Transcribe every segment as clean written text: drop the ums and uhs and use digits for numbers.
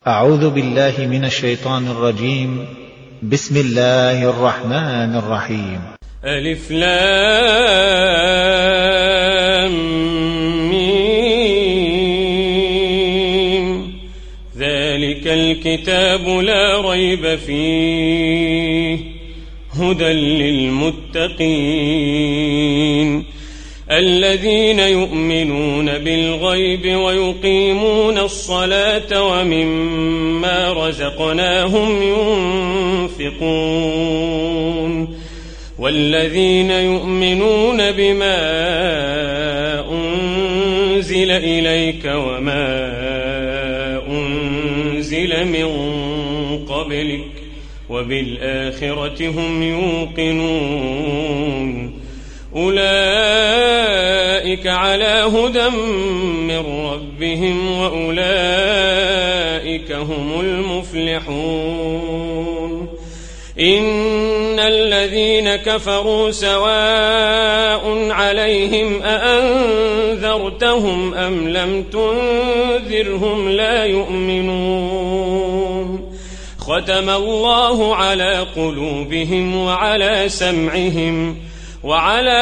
أعوذ بالله من الشيطان الرجيم. بسم الله الرحمن الرحيم. ألف لام ميم. ذلك الكتاب لا ريب فيه هدى للمتقين الذين يؤمنون بالغيب ويقيمون الصلاة ومما رزقناهم ينفقون والذين يؤمنون بما أنزل إليك وما أنزل من قبلك وبالآخرة هم يوقنون أولئك على هدى من ربهم وأولئك هم المفلحون. إن الذين كفروا سواء عليهم أأنذرتهم أم لم تنذرهم لا يؤمنون. ختم الله على قلوبهم وعلى سمعهم وعلى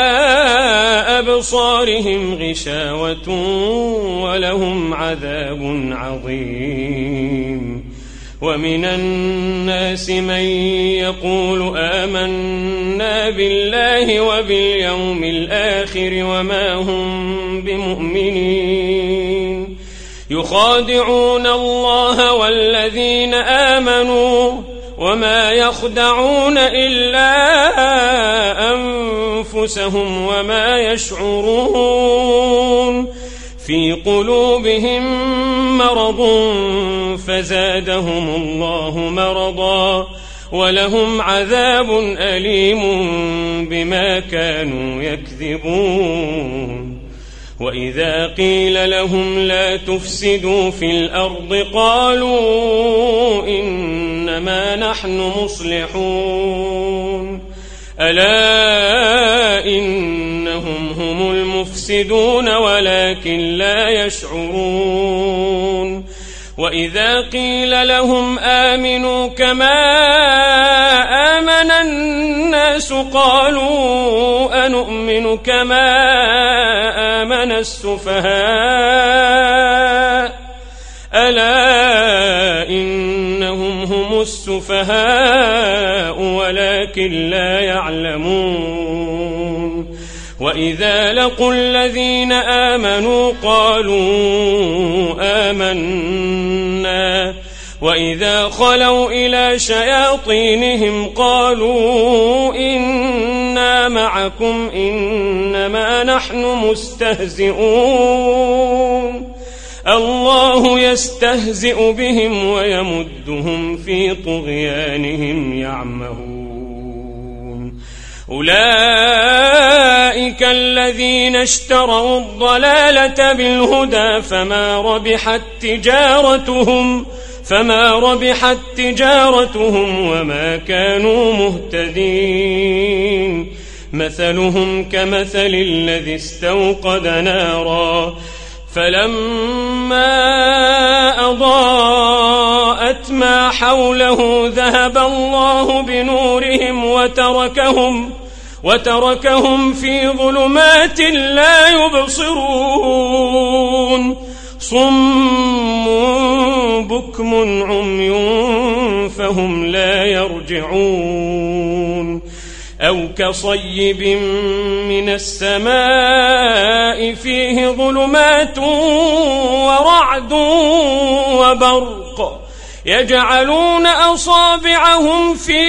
أبصارهم غشاوة ولهم عذاب عظيم. ومن الناس من يقول آمنا بالله وباليوم الآخر وما هم بمؤمنين يخادعون الله والذين آمنوا وما يخدعون إلا أنفسهم وما يشعرون. في قلوبهم مرض فزادهم الله مرضا ولهم عذاب أليم بما كانوا يكذبون. وإذا قيل لهم لا تفسدوا في الأرض قالوا إنما نحن مصلحون ألا إنهم هم المفسدون ولكن لا يشعرون. وإذا قيل لهم آمنوا كما آمن الناس قالوا أنؤمن كما آمن السفهاء ألا إنهم هم السفهاء ولكن لا يعلمون. وإذا لقوا الذين آمنوا قالوا آمنا وإذا خلوا إلى شياطينهم قالوا إنا معكم إنما نحن مستهزئون. الله يستهزئ بهم ويمدهم في طغيانهم يعمهون. أولئك الذين اشتروا الضلالة بالهدى فما ربحت تجارتهم وما كانوا مهتدين. مثلهم كمثل الذي استوقد نارا فلما أضاءت ما حوله ذهب الله بنورهم وتركهم في ظلمات لا يبصرون. صم بكم عمي فهم لا يرجعون. أو كصيب من السماء فيه ظلمات ورعد وبرق يجعلون أصابعهم في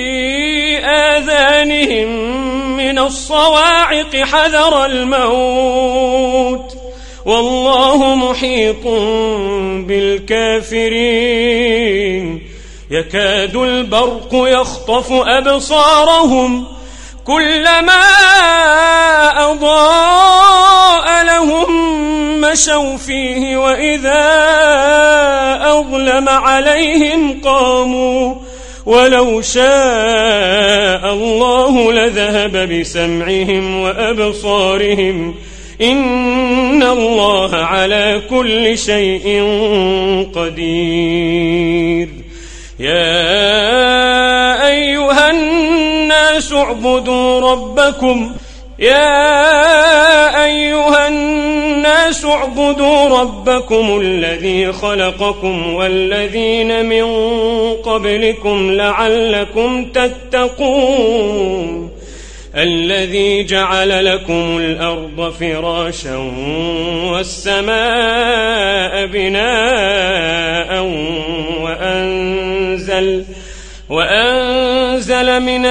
آذانهم من الصواعق حذر الموت والله محيط بالكافرين. يكاد البرق يخطف أبصارهم كلما أضاء لهم مشوا فيه وإذا أظلم عليهم قاموا ولو شاء الله لذهب بسمعهم وأبصارهم إن الله على كل شيء قدير. يا أيها الناس اعبدوا ربكم الذي خلقكم والذين من قبلكم لعلكم تتقون. الذي جعل لكم الأرض فراشا والسماء بناء وأنزل من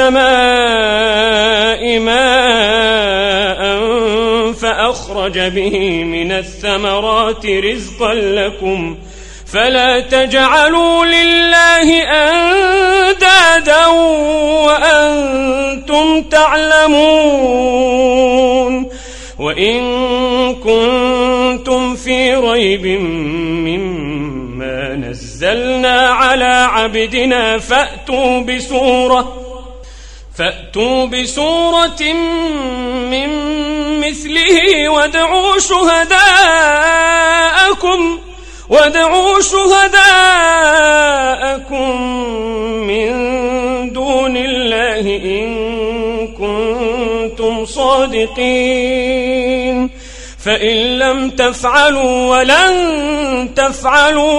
السماء ماء فأخرج به من الثمرات رزقا لكم فلا تجعلوا لله أندادا وأنتم تعلمون. وإن كنتم في ريب مما نزلنا على عبدنا فأتوا بسورة من مثله وادعوا شهداءكم من دون الله إن كنتم صادقين. فإن لم تفعلوا ولن تفعلوا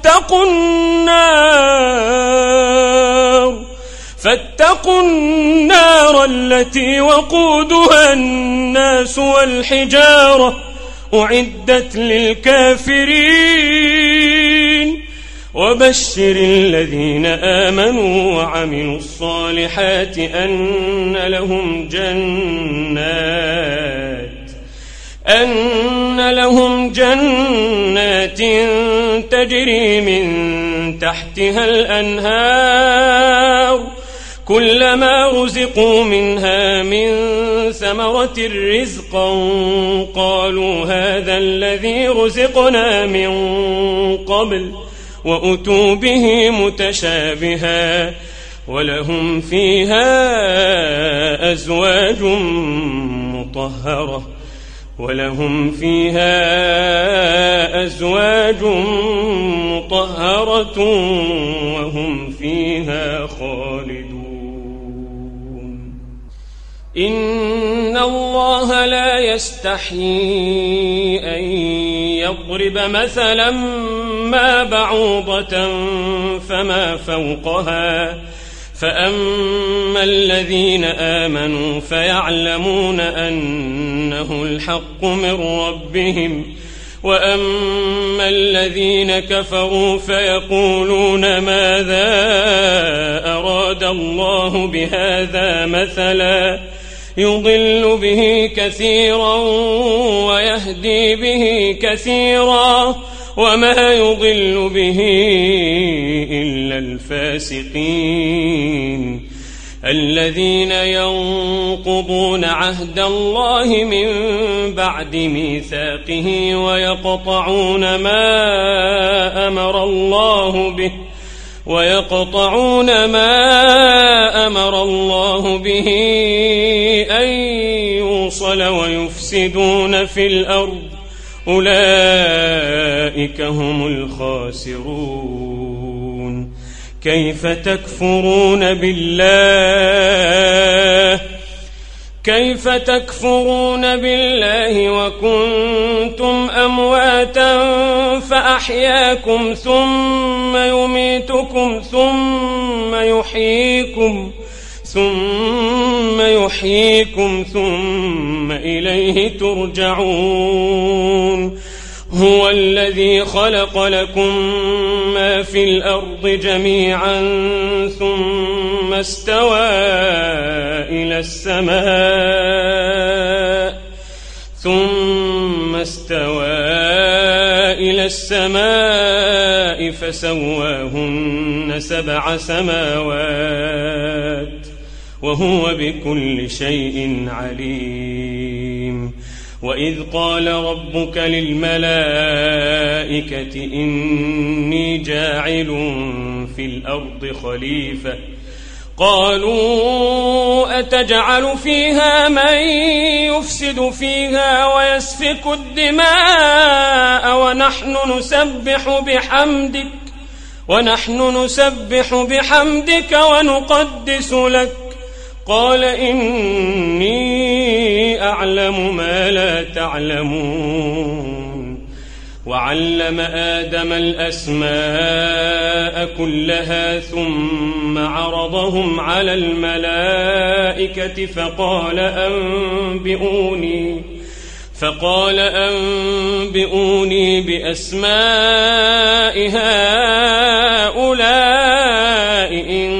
فاتقوا النار التي وقودها الناس والحجارة أعدت للكافرين. وبشر الذين آمنوا وعملوا الصالحات أن لهم جنات تجري من تحتها الأنهار كلما رزقوا منها من ثمرة رزقا قالوا هذا الذي رزقنا من قبل وأتوا به متشابها ولهم فيها أزواج مطهرة وهم فيها خالدون. إن الله لا يستحيي أن يضرب مثلا ما بعوضة فما فوقها فأما الذين آمنوا فيعلمون أنه الحق من ربهم وأما الذين كفروا فيقولون ماذا أراد الله بهذا مثلا يضل به كثيرا ويهدي به كثيرا وما يضل به إلا الفاسقين الذين ينقضون عهد الله من بعد ميثاقه ويقطعون ما أمر الله به أن يوصل ويفسدون في الأرض أولئك هم الخاسرون. كيف تكفرون بالله وكنتم أمواتا فأحياكم ثم يميتكم ثم يحييكم ثم إليه ترجعون. هو الذي خلق لكم ما في الأرض جميعا ثم استوى إلى السماء فسواهن 7 سماوات وهو بكل شيء عليم. وإذ قال ربك للملائكة إني جاعل في الأرض خليفة قالوا أتجعل فيها من يفسد فيها ويسفك الدماء ونحن نسبح بحمدك ونقدس لك قال إني أعلم ما لا تعلمون وعلم آدم الأسماء كلها ثم عرضهم على الملائكة فقال أنبئوني بأسماء هؤلاء إن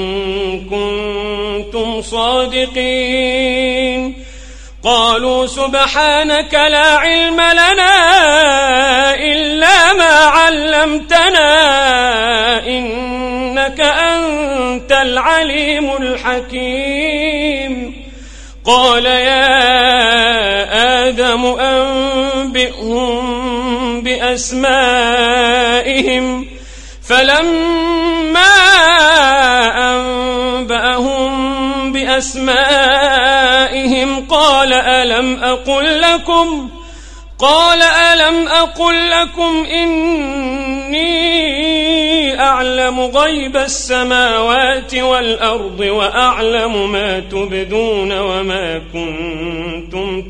كنتم صادقين قالوا سبحانك لا علم لنا إلا ما علمتنا إنك أنت العليم الحكيم قال يا آدم أنبئهم بأسمائهم فلما أنبأهم بأسمائهم قال ألم أقل لكم إني أعلم غيب السماوات والأرض وأعلم ما تبدون وما كنتم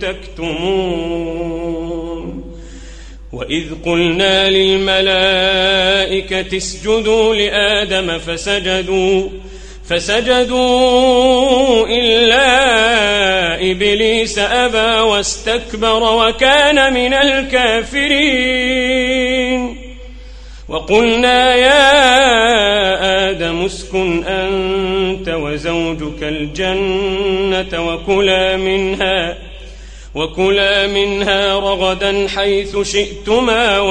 تكتمون وإذ قلنا للملائكة اسجدوا لآدم فسجدوا إلا إبليس أبى واستكبر وكان من الكافرين وقلنا يا آدم اسكن أنت وزوجك الجنة وكلا منها رغدا حيث شئتما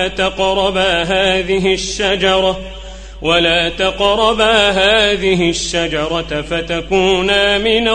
ولا تقربا هذه الشجرة فتكونا من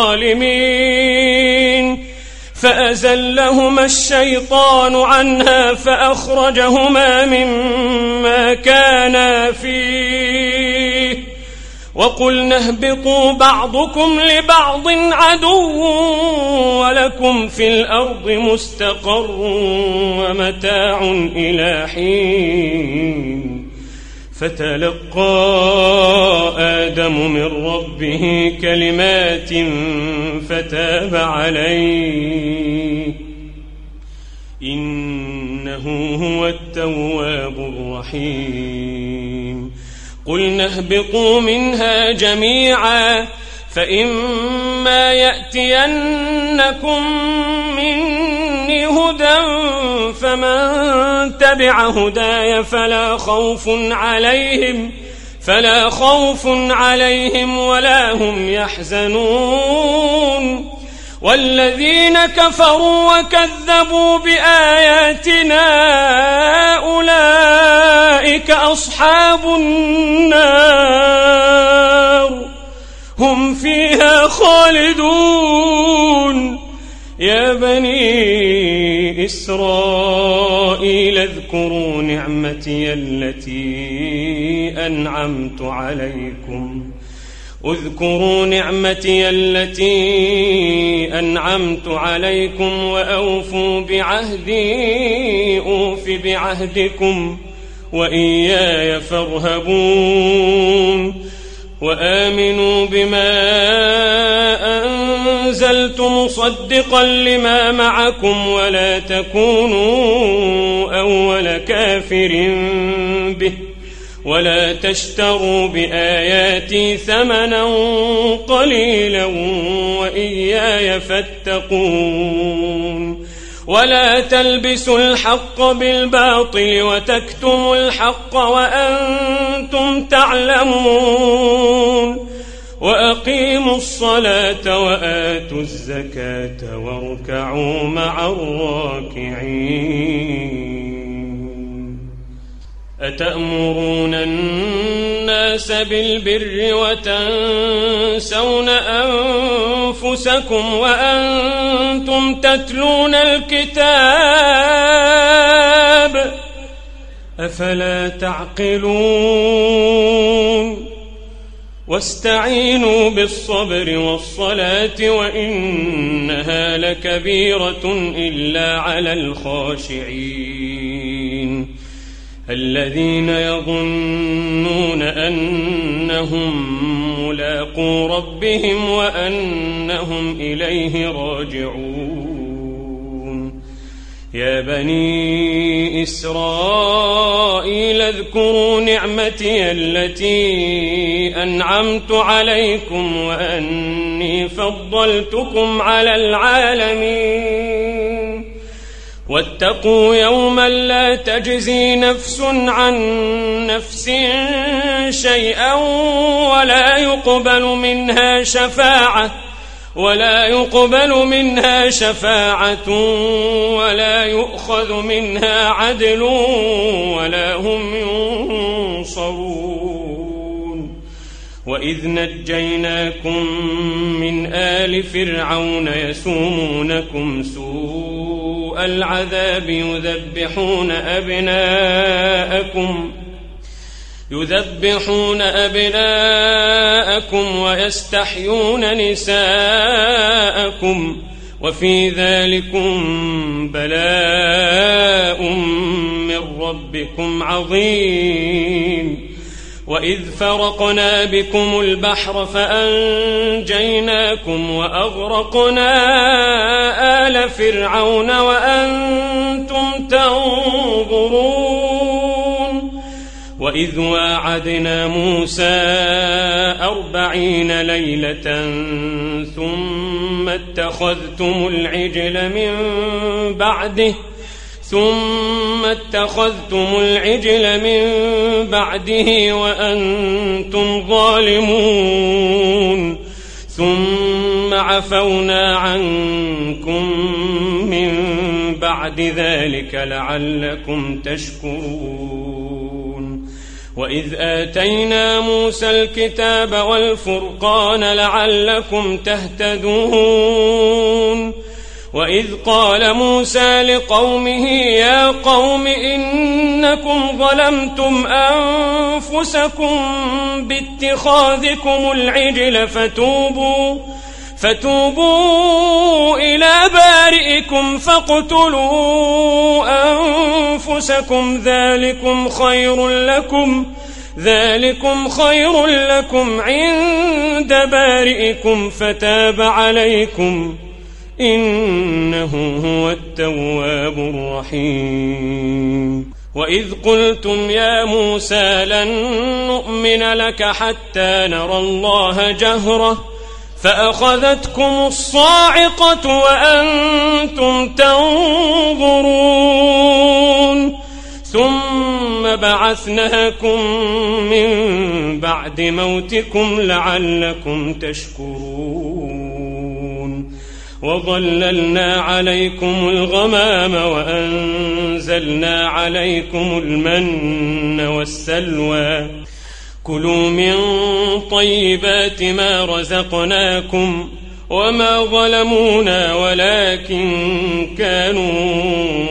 الظالمين فأزلهما الشيطان عنها فأخرجهما مما كانا فيه وقلنا اهبطوا بعضكم لبعض عدو ولكم في الأرض مستقر ومتاع إلى حين فتلقى آدم من ربه كلمات فتاب عليه إنه هو التواب الرحيم قلنا اهبطوا منها جميعا فإما يأتينكم مني هدى فمن تبع هداي فلا خوف عليهم ولا هم يحزنون والذين كفروا وكذبوا بآياتنا أولئك أصحاب النار هم فيها خالدون يا بني إسرائيل اذكروا نعمتي التي أنعمت عليكم وأوفوا بعهدي أوف بعهدكم وإياي فارهبون وآمنوا بما أنزلت مصدقا لما معكم ولا تكونوا أول كافر به ولا تشتروا بآياتي ثمنا قليلا وإياي فاتقون ولا تلبسوا الحق بالباطل وتكتموا الحق وأنتم تعلمون وأقيموا الصلاة وآتوا الزكاة واركعوا مع الراكعين أتأمرون الناس بالبر وتنسون أنفسكم وأنتم تتلون الكتاب أفلا تعقلون واستعينوا بالصبر والصلاة وإنها لكبيرة إلا على الخاشعين الذين يظنون أنهم ملاقو ربهم وأنهم إليه راجعون يا بني إسرائيل اذكروا نعمتي التي أنعمت عليكم وأني فضلتكم على العالمين واتقوا يوما لا تجزي نفس عن نفس شيئا ولا يقبل منها شفاعة ولا يؤخذ منها عدل ولا هم ينصرون وإذ نجيناكم من آل فرعون يسومونكم سوء العذاب يذبحون أبناءكم ويستحيون نساءكم وفي ذلكم بلاء من ربكم عظيم وإذ فرقنا بكم البحر فأنجيناكم وأغرقنا آل فرعون وأنتم تنظرون وإذ واعدنا موسى 40 ليلة ثم اتخذتم العجل من بعده وأنتم ظالمون ثم عفونا عنكم من بعد ذلك لعلكم تشكرون وإذ آتينا موسى الكتاب والفرقان لعلكم تهتدون وإذ قال موسى لقومه يا قوم إنكم ظلمتم أنفسكم باتخاذكم العجل فتوبوا إلى بارئكم فاقتلوا أنفسكم ذلكم خير لكم عند بارئكم فتاب عليكم إنه هو التواب الرحيم وإذ قلتم يا موسى لن نؤمن لك حتى نرى الله جهرة فأخذتكم الصاعقة وأنتم تنظرون ثم بعثناكم من بعد موتكم لعلكم تشكرون وظللنا عليكم الغمام وأنزلنا عليكم المن والسلوى كلوا من طيبات ما رزقناكم وما ظلمونا ولكن كانوا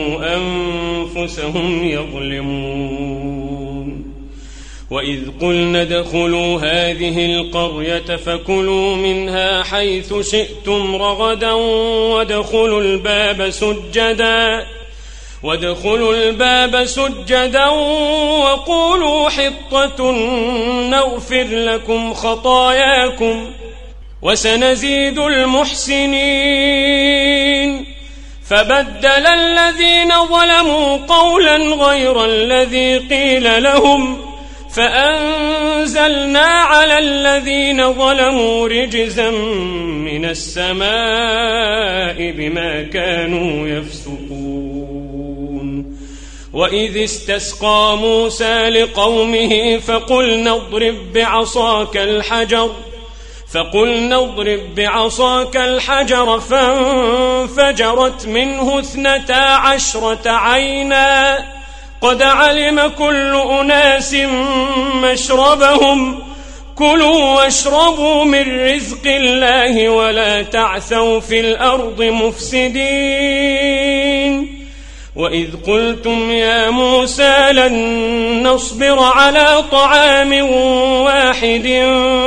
أنفسهم يظلمون وإذ قلنا ادخلوا هذه القرية فكلوا منها حيث شئتم رغدا وادخلوا الباب سجدا وقولوا حطة نغفر لكم خطاياكم وسنزيد المحسنين فبدل الذين ظلموا قولا غير الذي قيل لهم فأنزلنا على الذين ظلموا رجزا من السماء بما كانوا يفسقون وإذ استسقى موسى لقومه فقلنا اضرب بعصاك الحجر فانفجرت منه 12 عينا قد علم كل أناس مشربهم كلوا واشربوا من رزق الله ولا تعثوا في الأرض مفسدين وإذ قلتم يا موسى لن نصبر على طعام واحد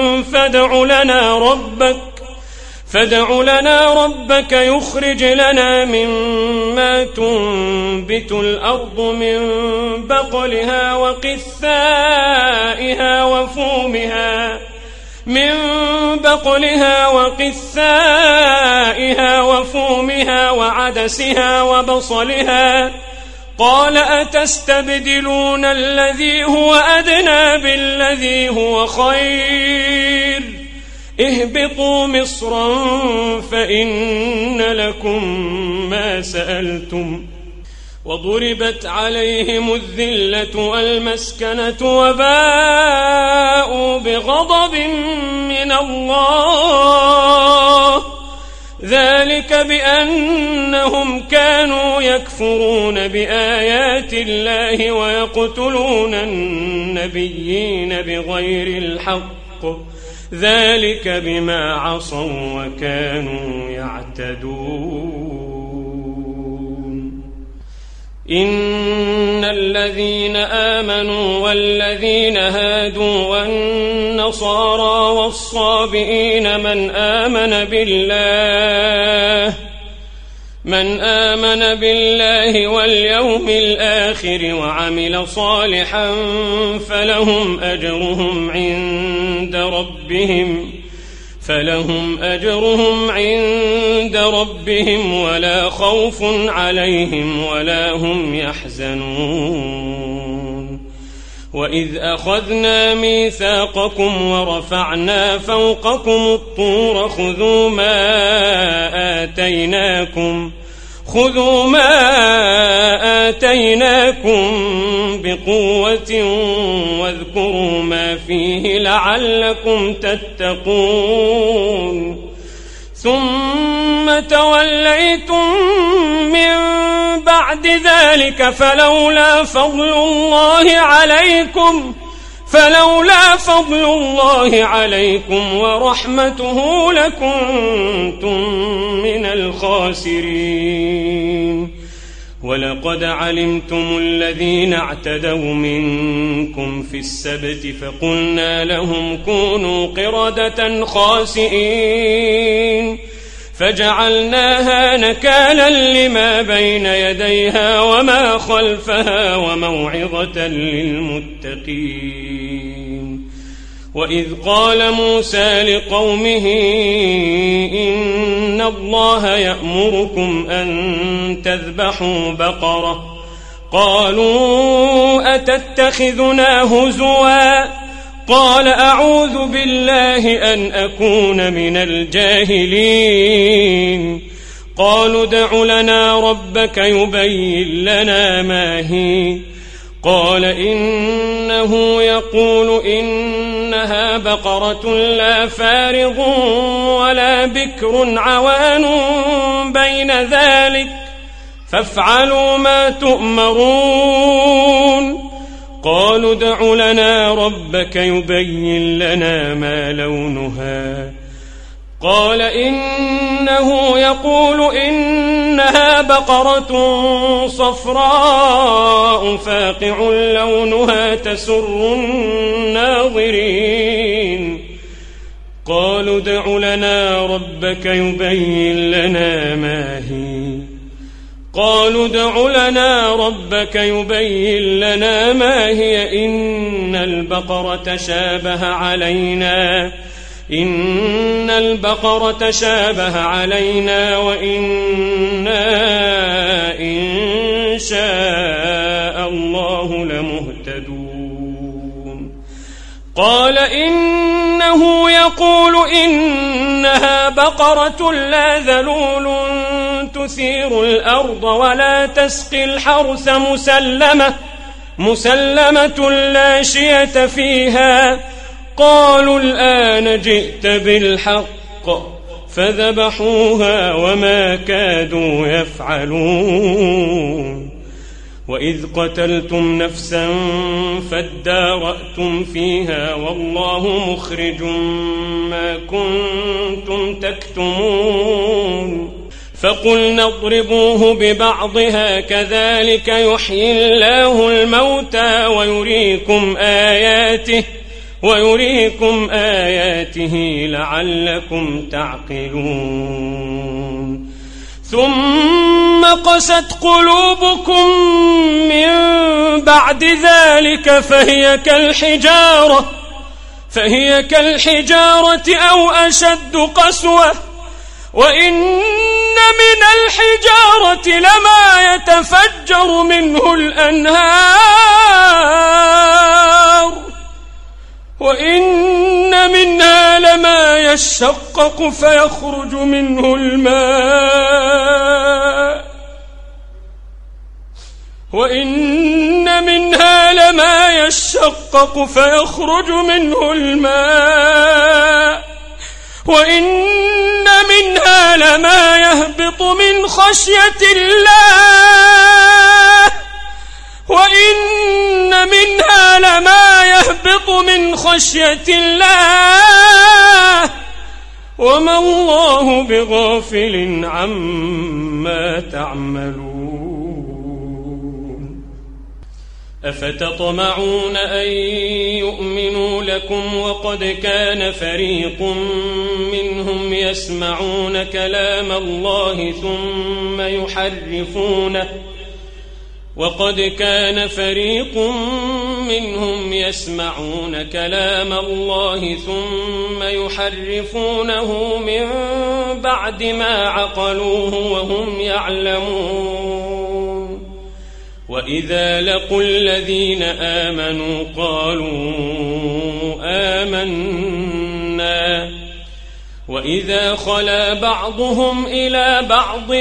فادع لنا ربك يخرج لنا مما تنبت الأرض من بقلها وقثائها وفومها وعدسها وبصلها قال أتستبدلون الذي هو أدنى بالذي هو خير اهبطوا مصرا فإن لكم ما سألتم وضربت عليهم الذلة والمسكنة وباءوا بغضب من الله ذلك بأنهم كانوا يكفرون بآيات الله ويقتلون النبيين بغير الحق ذلك بما عصوا وكانوا يعتدون إن الذين آمنوا والذين هادوا والنصارى والصابئين من آمن بالله واليوم الآخر وعمل صالحا فلهم أجرهم عند ربهم ولا خوف عليهم ولا هم يحزنون وإذ أخذنا ميثاقكم ورفعنا فوقكم الطور خذوا ما آتيناكم بقوة واذكروا ما فيه لعلكم تتقون ثم توليتم من بعد ذلك فلولا فضل الله عليكم ورحمته لكنتم من الخاسرين ولقد علمتم الذين اعتدوا منكم في السبت فقلنا لهم كونوا قردة خاسئين فجعلناها نكالا لما بين يديها وما خلفها وموعظة للمتقين وإذ قال موسى لقومه إن الله يأمركم أن تذبحوا بقرة قالوا أتتخذنا هزوا قال أعوذ بالله أن أكون من الجاهلين قالوا ادع لنا ربك يبين لنا ما هي قال إنه يقول إنها بقرة لا فارض ولا بكر عوان بين ذلك فافعلوا ما تؤمرون قالوا ادع لنا ربك يبين لنا ما لونها قال إنه يقول إنها بقرة صفراء فاقع لونها تسر الناظرين قالوا ادع لنا ربك يبين لنا ما هي قالوا ادع لنا ربك يبين لنا ما هي إن البقرة شابه علينا وإنا إن شاء الله لمهتدون قال إنه يقول إنها بقرة لا ذلول تثير الأرض ولا تسقي الحرث مسلمة لا شية فيها قالوا الآن جئت بالحق فذبحوها وما كادوا يفعلون وإذ قتلتم نفسا فادارأتم فيها والله مخرج ما كنتم تكتمون فقلنا اضربوه ببعضها كذلك يحيي الله الموتى ويريكم آياته لعلكم تعقلون ثم قست قلوبكم من بعد ذلك فهي كالحجارة أو أشد قسوة وإن من الحجارة لما يتفجر منه الأنهار وإن منها لما يشقق فيخرج منه الماء وإن منها لما يشقق فيخرج منه الماء وإن منها لما يهبط من خشية الله وإن منها لما يهبط من خشية الله وما الله بغافل عما تعملون أفتطمعون أن يؤمنوا لكم وقد كان فريق منهم يسمعون كلام الله ثم يحرفونه من بعد ما عقلوه وهم يعلمون وإذا لقوا الذين آمنوا قالوا آمنا وإذا خلا بعضهم إلى بعض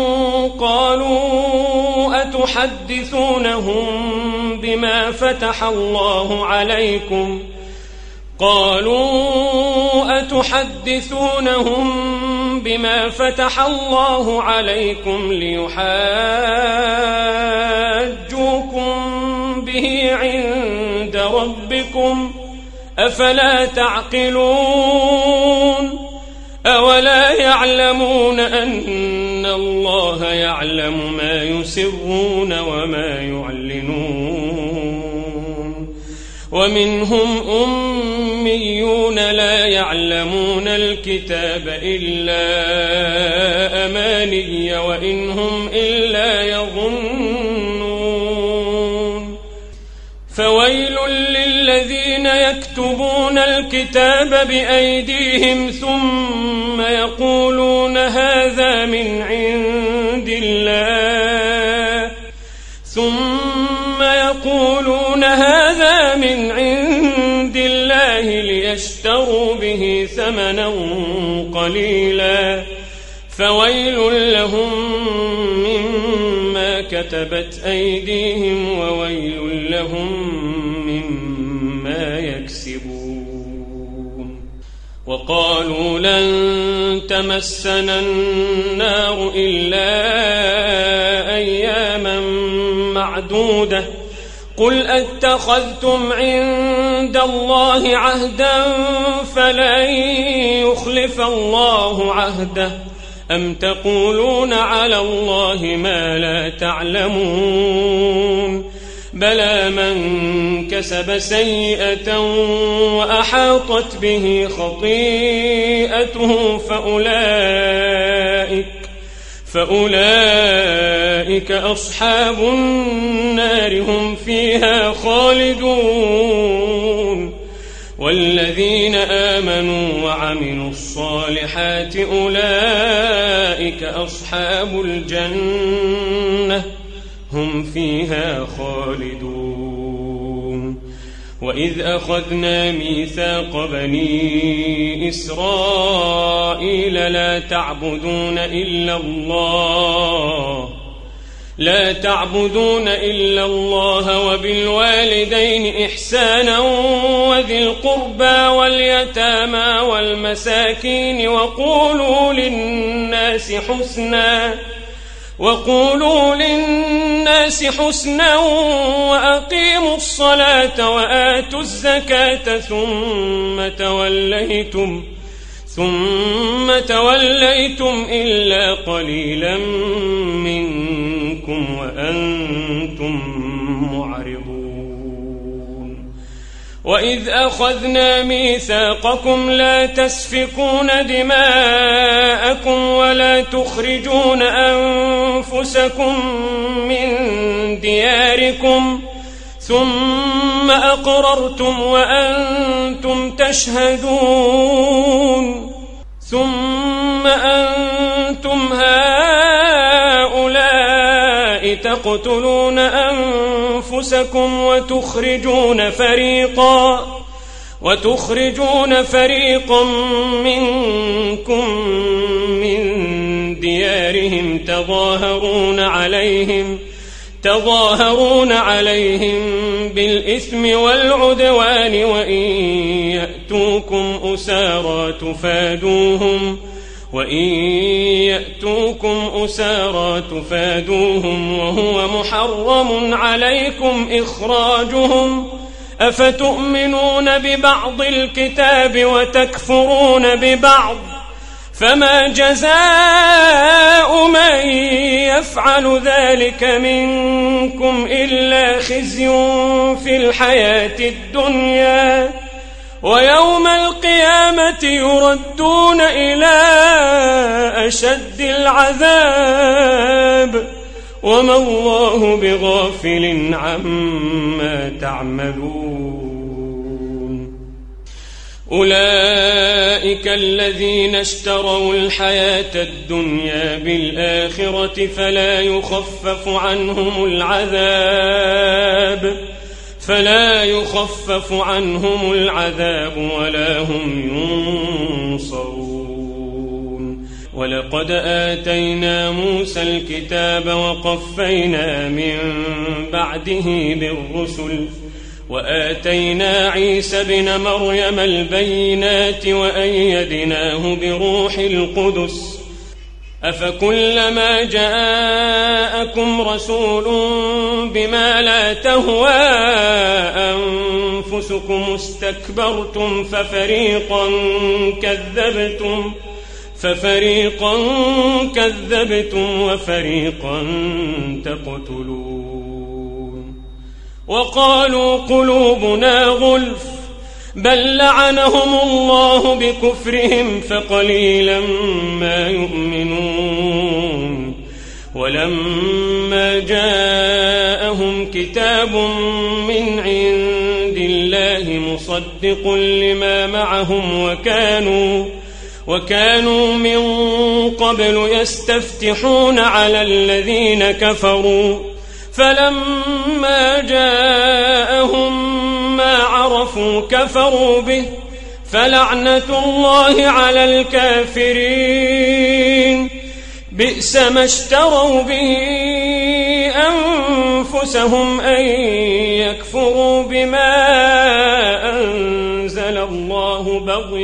قالوا أتحدثونهم بما فتح الله عليكم ليحاجوكم به عند ربكم أفلا تعقلون أولا يعلمون أن الله يعلم ما يسرون وما يعلنون ومنهم أميون لا يعلمون الكتاب إلا أماني وإن هم إلا يظنون فويل للذين يكتبون الكتاب بأيديهم ثم يقولون هذا من عند الله ليشتروا به ثمنا قليلا فويل لهم مما كتبت أيديهم وويل لهم مما يكسبون وقالوا لن تمسنا النار إلا أياما معدودة قل أتخذتم عند الله عهدا فلن يخلف الله عهده أم تقولون على الله ما لا تعلمون بلى من كسب سيئة وأحاطت به خطيئته فأولئك أصحاب النار هم فيها خالدون والذين آمنوا وعملوا الصالحات أولئك أصحاب الجنة هم فيها خالدون وإذ أخذنا ميثاق بني إسرائيل لا تعبدون إلا الله وبالوالدين إحسانا وذي القربى واليتامى والمساكين وقولوا للناس حسنا وأقيموا ثم توليتم إلا قليلا منكم وأنتم معرضون وإذ أخذنا ميثاقكم لا تسفكون دماءكم ولا تخرجون أنفسكم من دياركم ثم أقررتم وأنتم تشهدون ثم أنتم هؤلاء تقتلون أنفسكم وتخرجون فريقا منكم من ديارهم تظاهرون عليهم بالإثم والعدوان وإن يأتوكم أسارى تفادوهم وهو محرم عليكم إخراجهم أفتؤمنون ببعض الكتاب وتكفرون ببعض فما جزاء من يفعل ذلك منكم إلا خزي في الحياة الدنيا ويوم القيامة يردون إلى أشد العذاب وما الله بغافل عما تعملون أولئك الذين اشتروا الحياة الدنيا بالآخرة فلا يخفف عنهم العذاب ولا هم ينصرون ولقد آتينا موسى الكتاب وقفينا من بعده بالرسل وآتينا عيسى ابن مريم البينات وأيدناه بروح القدس أفكلما جاءكم رسول بما لا تهوى أنفسكم استكبرتم ففريقا كذبتم وفريقا تقتلون وقالوا قلوبنا غلف بل لعنهم الله بكفرهم فقليلا ما يؤمنون ولما جاءهم كتاب من عند الله مصدق لما معهم وكانوا من قبل يستفتحون على الذين كفروا فلما جاءهم ما عرفوا كفروا به فلعنة الله على الكافرين بئس ما اشتروا به أنفسهم أن يكفروا بما أنزل الله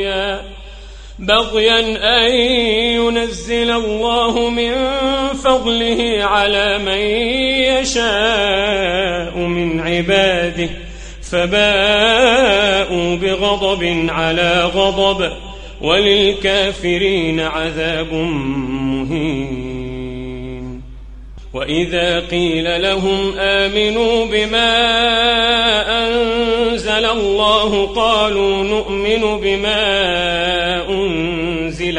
بغيا أن ينزل الله من فضله على من يشاء من عباده فباءوا بغضب على غضب وللكافرين عذاب مهين وإذا قيل لهم آمنوا بما أنزل الله قالوا نؤمن بما أنزل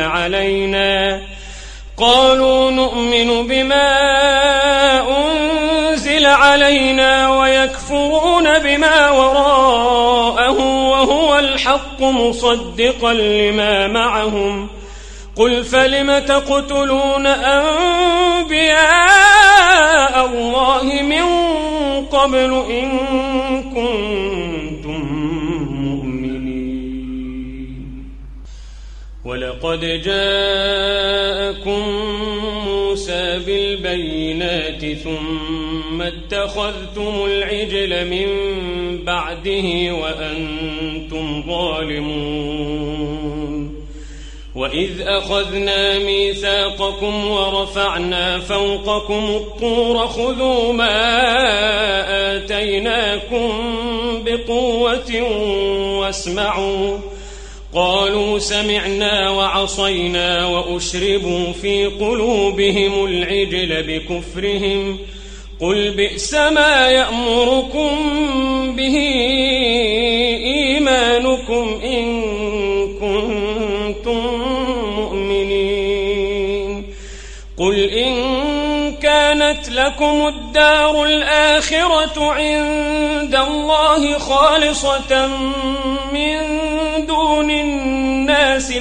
علينا ويكفرون بما وراءه وهو الحق مصدقا لما معهم قل فلم تقتلون أنبياء الله من قبل إن كنتم مؤمنين ولقد جاءكم موسى بالبينات ثم اتخذتم العجل من بعده وأنتم ظالمون وإذ أخذنا ميثاقكم ورفعنا فوقكم الطور خذوا ما آتيناكم بقوة واسمعوا قالوا سمعنا وعصينا وأشربوا في قلوبهم العجل بكفرهم قل بئس ما يأمركم به إيمانكم إن كنتم مؤمنين قل إن كانت لكم الدار الآخرة عند الله خالصة من دون الناس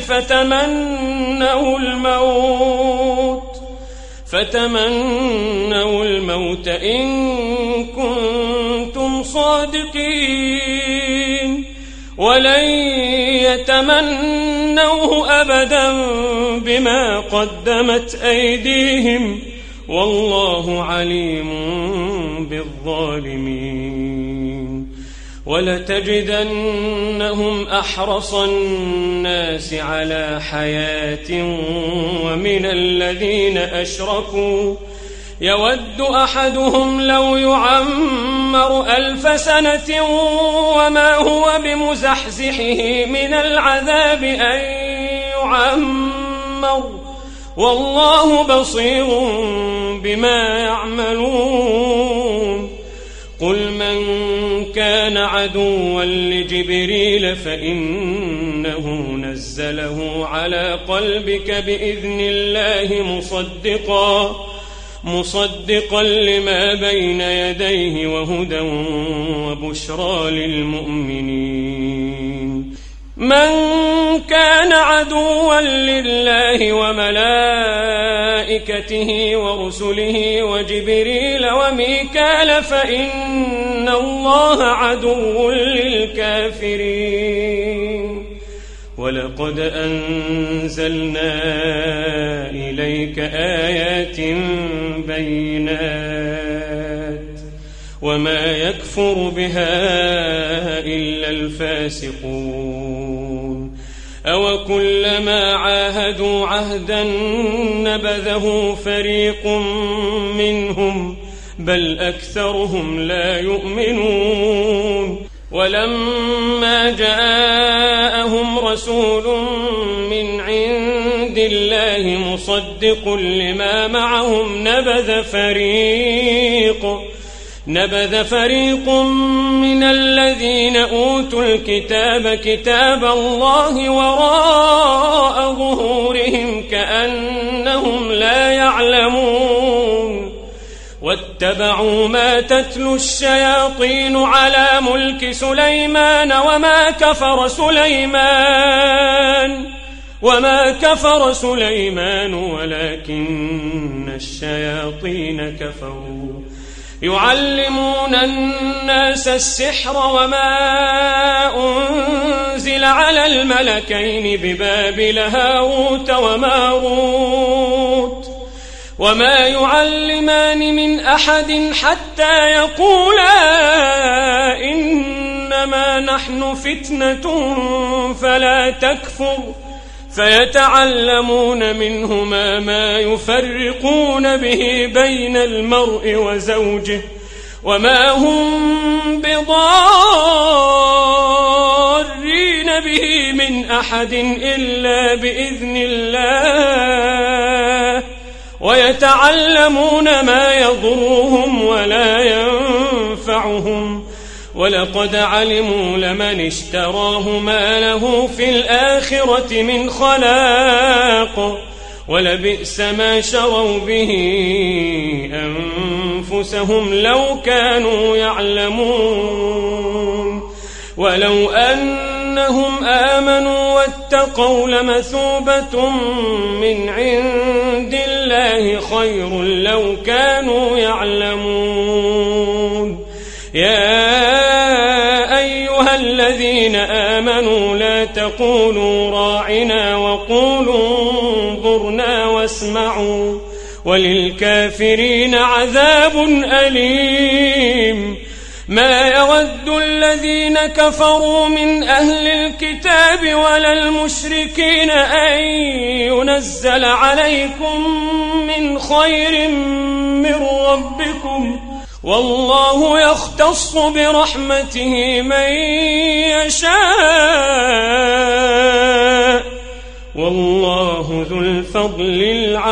فتمنوا الموت إن كنتم صادقين ولن يتمنوه أبدا بما قدمت أيديهم والله عليم بالظالمين ولتجدنهم أحرص الناس على حياة ومن الذين أشركوا يود أحدهم لو يعمر 1000 سنة وما هو بمزحزحه من العذاب أن يعمر والله بصير بما يعملون قل من كان عدوا لجبريل فإنه نزله على قلبك بإذن الله مصدقا لما بين يديه وهدى وبشرى للمؤمنين من كان عدوا لله وملائكته ورسله وجبريل وميكال فإن الله عدو للكافرين ولقد أنزلنا إليك آيات بينات وما يكفر بها إلا الفاسقون أوكلما عاهدوا عهدا نبذه فريق منهم بل أكثرهم لا يؤمنون ولما جاءهم رسول من عند الله مصدق لما معهم نبذ فريق من الذين أوتوا الكتاب كتاب الله وراء ظهورهم كأنهم لا يعلمون واتبعوا ما تتلو الشياطين على ملك سليمان وما كفر سليمان ولكن الشياطين كفروا يعلمون الناس السحر وما أنزل على الملكين ببابل هاروت وماروت وما يعلمان من أحد حتى يقولا إنما نحن فتنة فلا تكفر فيتعلمون منهما ما يفرقون به بين المرء وزوجه وما هم بضارين به من أحد إلا بإذن الله ويتعلمون ما يضرهم ولا ينفعهم ولقد علموا لمن اشتراه ما له في الآخرة من خلاق ولبئس ما شروا به أنفسهم لو كانوا يعلمون ولو أنهم آمنوا واتقوا لمثوبة من عند الله خير لو كانوا يعلمون يا أيها الذين آمنوا لا تقولوا راعنا وقولوا انظرنا واسمعوا وللكافرين عذاب أليم ما يود الذين كفروا من أهل الكتاب ولا المشركين أن ينزل عليكم من خير من ربكم والله يختص برحمته من يشاء الفضل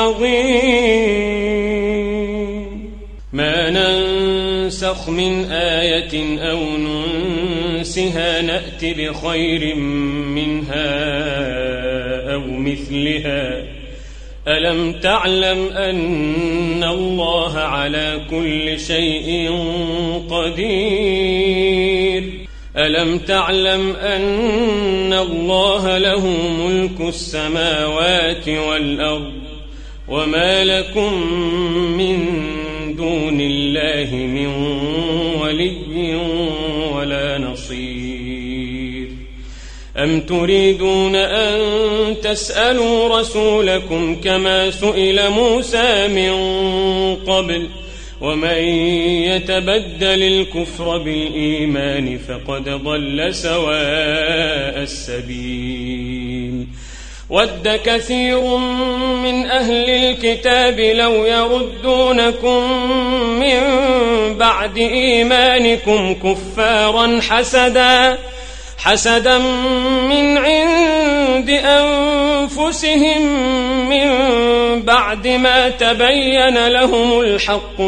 العظيم. ما ننسخ من آية أو ننسها نأت بخير منها أو مثلها. ألم تعلم أن الله على كل شيء قدير؟ ألم تعلم أن الله له ملك السماوات والأرض وما لكم من دون الله من ولي ولا نصير؟ أم تريدون أن تسألوا رسولكم كما سئل موسى من قبل؟ ومن يتبدل الكفر بالإيمان فقد ضل سواء السبيل. ود كثير من أهل الكتاب لو يردونكم من بعد إيمانكم كفارا حسدا من عند أنفسهم من بعد ما تبين لهم الحق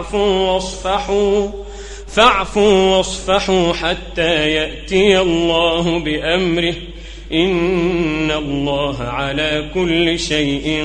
فاعفوا واصفحوا حتى يأتي الله بأمره إن الله على كل شيء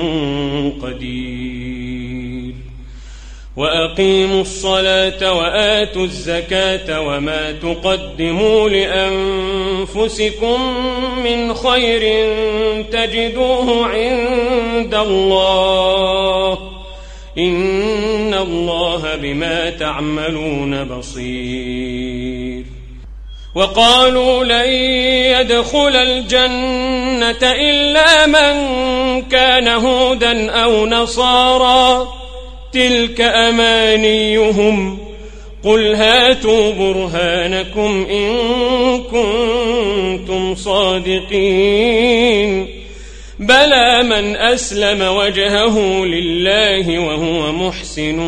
قدير. وأقيموا الصلاة وآتوا الزكاة وما تقدموا لأنفسكم من خير تجدوه عند الله إن الله بما تعملون بصير. وقالوا لن يدخل الجنة إلا من كان هودا أو نصارى تلك أمانيهم قل هاتوا برهانكم إن كنتم صادقين. بلى من أسلم وجهه لله وهو محسن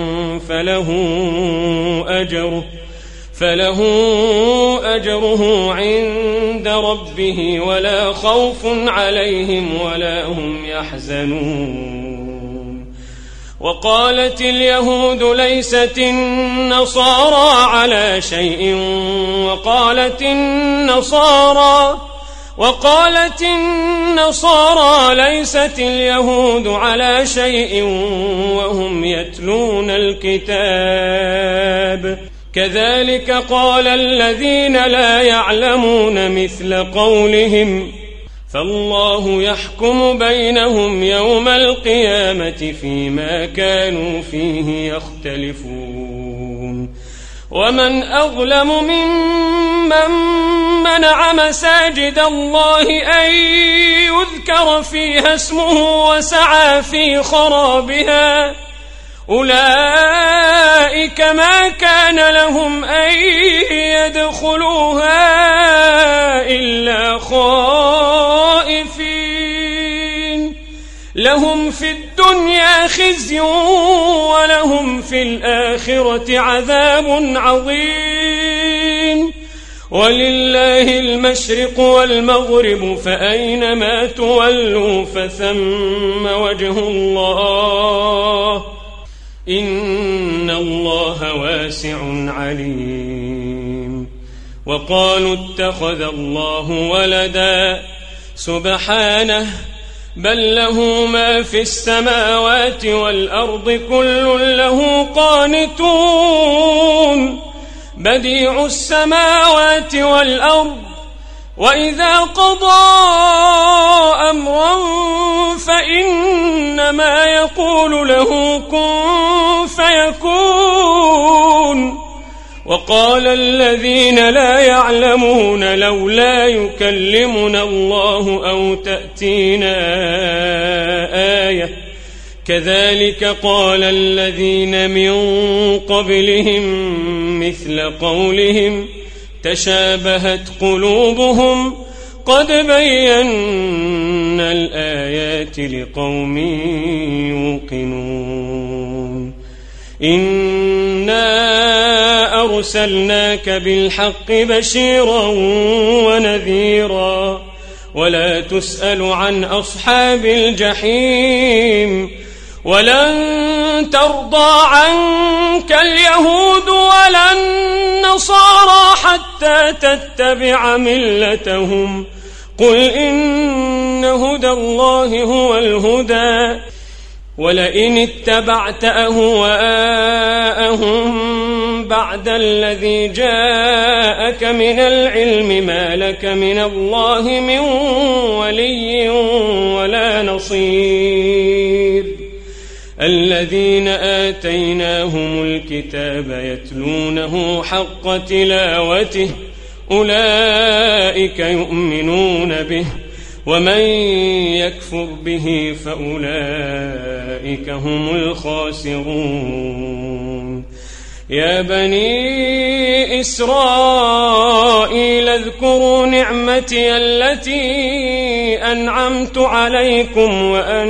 فله أجره عند ربه ولا خوف عليهم ولا هم يحزنون. وقالت اليهود ليست النصارى على شيء وقالت النصارى ليست اليهود على شيء وهم يتلون الكتاب كذلك قال الذين لا يعلمون مثل قولهم فالله يحكم بينهم يوم القيامة فيما كانوا فيه يختلفون. ومن أظلم ممن منع مساجد الله أن يذكر فيها اسمه وسعى في خرابها أولئك ما كان لهم أن يدخلوها إلا خائفين لهم في الدنيا خزي ولهم في الآخرة عذاب عظيم. ولله المشرق والمغرب فأينما تولوا فثم وجه الله إن الله واسع عليم. وقالوا اتخذ الله ولدا سبحانه بل له ما في السماوات والأرض كل له قانتون بديع السماوات والأرض وإذا قضى أمرا فإنما يقول له كن فيكون. وقال الذين لا يعلمون لولا يكلمنا الله أو تأتينا آية كذلك قال الذين من قبلهم مثل قولهم تشابهت قلوبهم قد بينا الآيات لقوم يوقنون. إنا أرسلناك بالحق بشيرا ونذيرا ولا تسأل عن أصحاب الجحيم. ولن ترضى عنك اليهود ولا النصارى حتى تتبع ملتهم. قل إن هدى الله هو الهدى ولئن اتبعت أهواءهم بعد الذي جاءك من العلم ما لك من الله من ولي ولا نصير. الذين آتيناهم الكتاب يتلونه حق تلاوته أولئك يؤمنون به ومن يكفر به فأولئك هم الخاسرون. يا بني إسرائيل اذكروا نعمتي التي أنعمت عليكم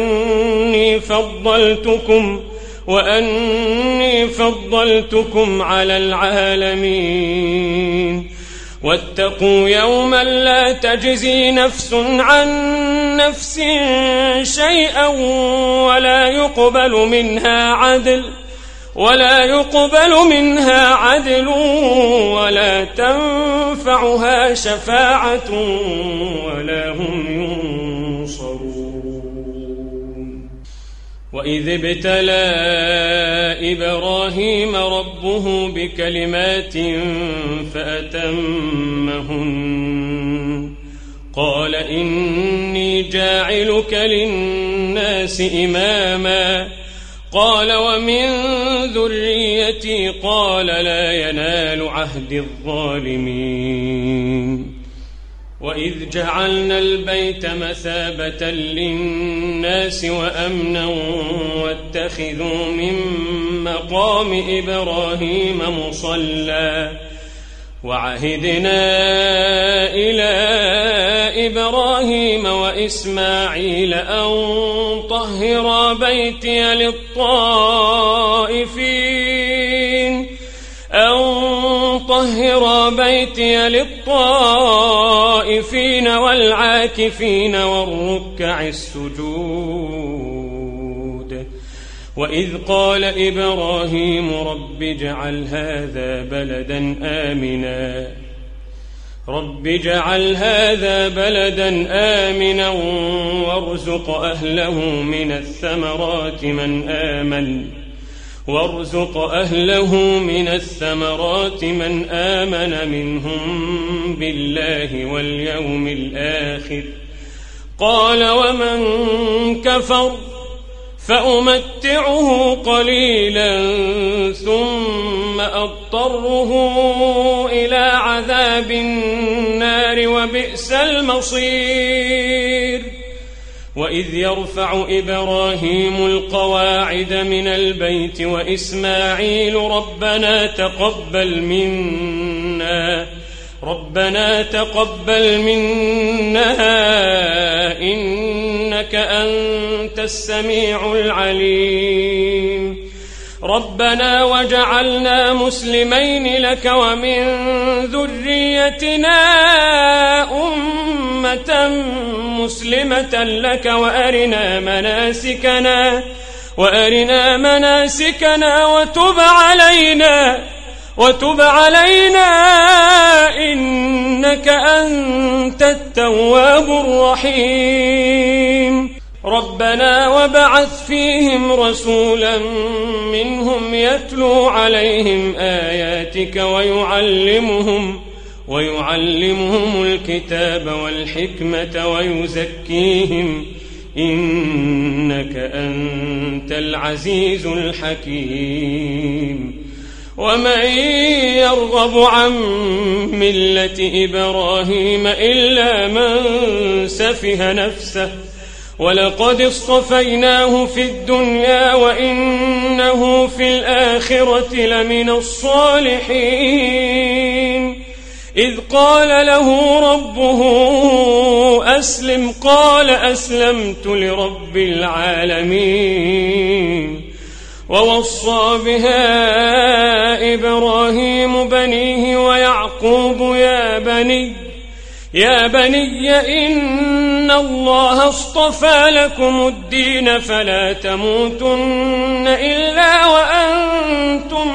وأني فضلتكم على العالمين. واتقوا يوما لا تجزي نفس عن نفس شيئا ولا يقبل منها عدل ولا تنفعها شفاعة ولا هم ينصرون. وإذ ابتلى إبراهيم ربه بكلمات فأتمهن قال إني جاعلك للناس إماما قال ومن ذريتي قال لا ينال عهد الظالمين. وإذ جعلنا البيت مثابة للناس وأمنا واتخذوا من مقام إبراهيم مصلى وعهدنا إلى إبراهيم وإسماعيل أن طهرا بيتي للطائفين والعاكفين والركع السجود. وإذ قال إبراهيم رب اجعل هذا بلدا آمنا وارزق أهله من الثمرات من آمن منهم بالله واليوم الآخر قال ومن كفر فأمتعه قليلا ثم أضطره إلى عذاب النار وبئس المصير. وإذ يرفع إبراهيم القواعد من البيت وإسماعيل ربنا تقبل منا إنك أنت السميع العليم. ربنا وجعلنا مسلمين لك ومن ذريتنا أمة مسلمة لك وأرنا مناسكنا وتب علينا إنك أنت التواب الرحيم. ربنا وابعث فيهم رسولا منهم يتلو عليهم آياتك ويعلمهم الكتاب والحكمة ويزكيهم إنك أنت العزيز الحكيم. ومن يرغب عن ملة إبراهيم إلا من سفه نفسه ولقد اصطفيناه في الدنيا وإنه في الآخرة لمن الصالحين. إذ قال له ربه أسلم قال أسلمت لرب العالمين. ووصى بها إبراهيم بنيه ويعقوب يا بني إن الله اصطفى لكم الدين فلا تموتن إلا وأنتم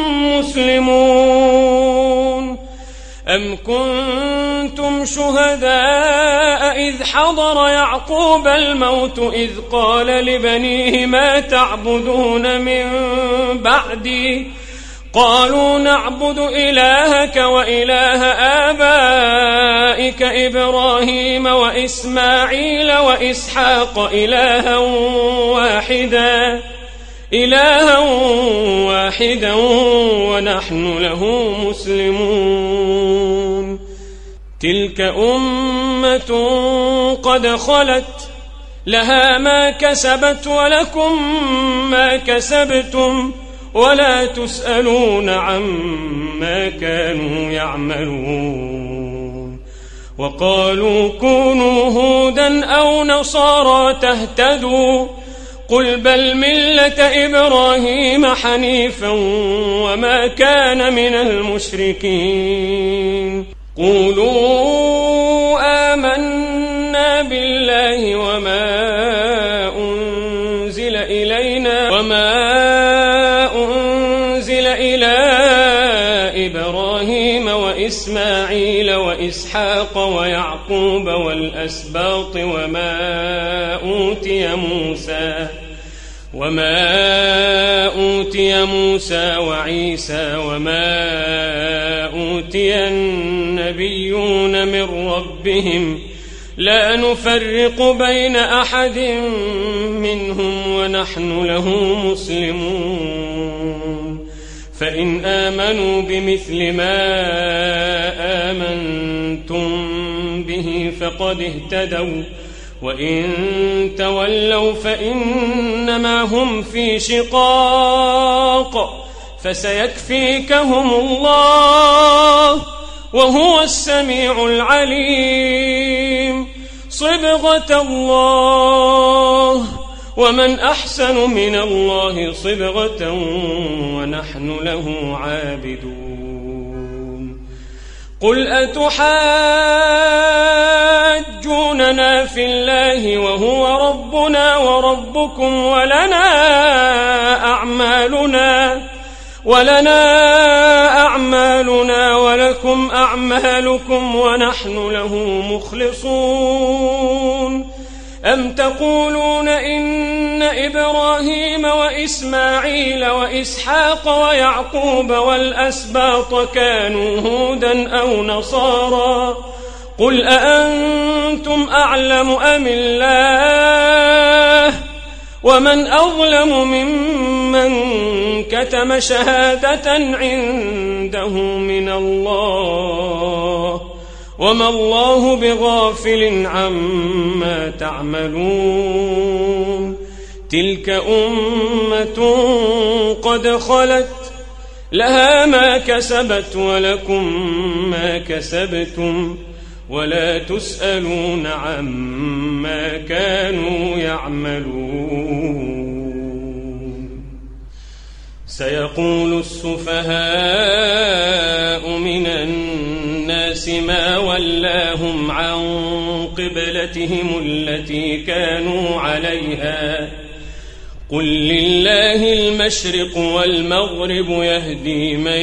مسلمون أم كنتم شهداء إذ حضر يعقوب الموت إذ قال لبنيه ما تعبدون من بعدي قالوا نعبد إلهك وإله آبائك إبراهيم وإسماعيل وإسحاق إلها واحدا ونحن له مسلمون تلك أمة قد خلت لها ما كسبت ولكم ما كسبتم ولا تسألون عما كانوا يعملون وقالوا كونوا هودا أو نصارى تهتدوا قل بل ملة إبراهيم حنيفا وما كان من المشركين قولوا آمنا بالله وما أنزل إلى إبراهيم وإسماعيل وإسحاق ويعقوب والأسباط وما أوتي موسى وعيسى وما أوتي النبيون من ربهم لا نفرق بين أحد منهم ونحن له مسلمون فإن آمنوا بمثل ما آمنتم به فقد اهتدوا وإن تولوا فإنما هم في شقاق فسيكفيكهم الله وهو السميع العليم صبغة الله ومن أحسن من الله صبغة ونحن له عابدون قل أتحاجوننا في الله وهو ربنا وربكم ولنا أعمالنا ولكم أعمالكم ونحن له مخلصون أم تقولون إن إبراهيم وإسماعيل وإسحاق ويعقوب والأسباط كانوا هودا أو نصارى قل أأنتم أعلم أم الله ومن أظلم ممن كتم شهادة عنده من الله وما الله بغافل عما تعملون تلك أمة قد خلت لها ما كسبت ولكم ما كسبتم ولا تسألون عما كانوا يعملون سيقول السفهاء من الناس ما ولاهم عن قبلتهم التي كانوا عليها قل لله المشرق والمغرب يهدي من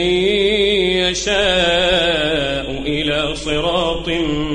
يشاء إلى صراط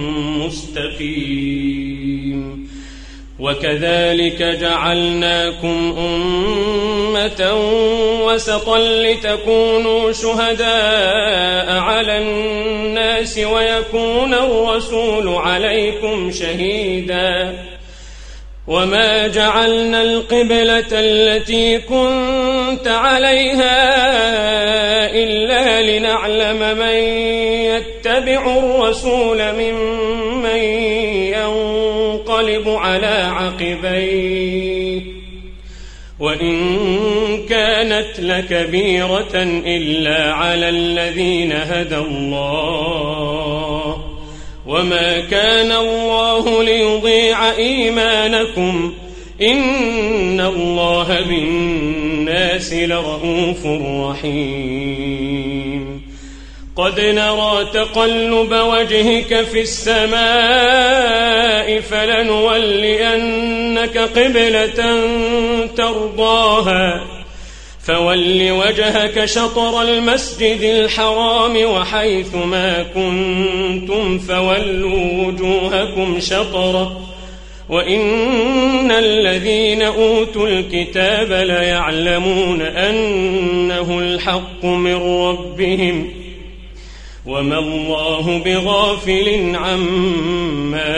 مستقيم وكذلك جعلناكم أمة وسطا لتكونوا شهداء على الناس ويكون الرسول عليكم شهيدا وما جعلنا القبلة التي كنت عليها إلا لنعلم من يتبع الرسول ممن ينقلب على عقبيه وإن كانت لكبيرة إلا على الذين هدى الله وما كان الله ليضيع إيمانكم إن الله بالناس لرؤوف رحيم قد نرى تقلب وجهك في السماء فلنولينك قبلة ترضاها فول وجهك شطر المسجد الحرام وحيث ما كنتم فولوا وجوهكم شطره وإن الذين أوتوا الكتاب ليعلمون أنه الحق من ربهم وما الله بغافل عما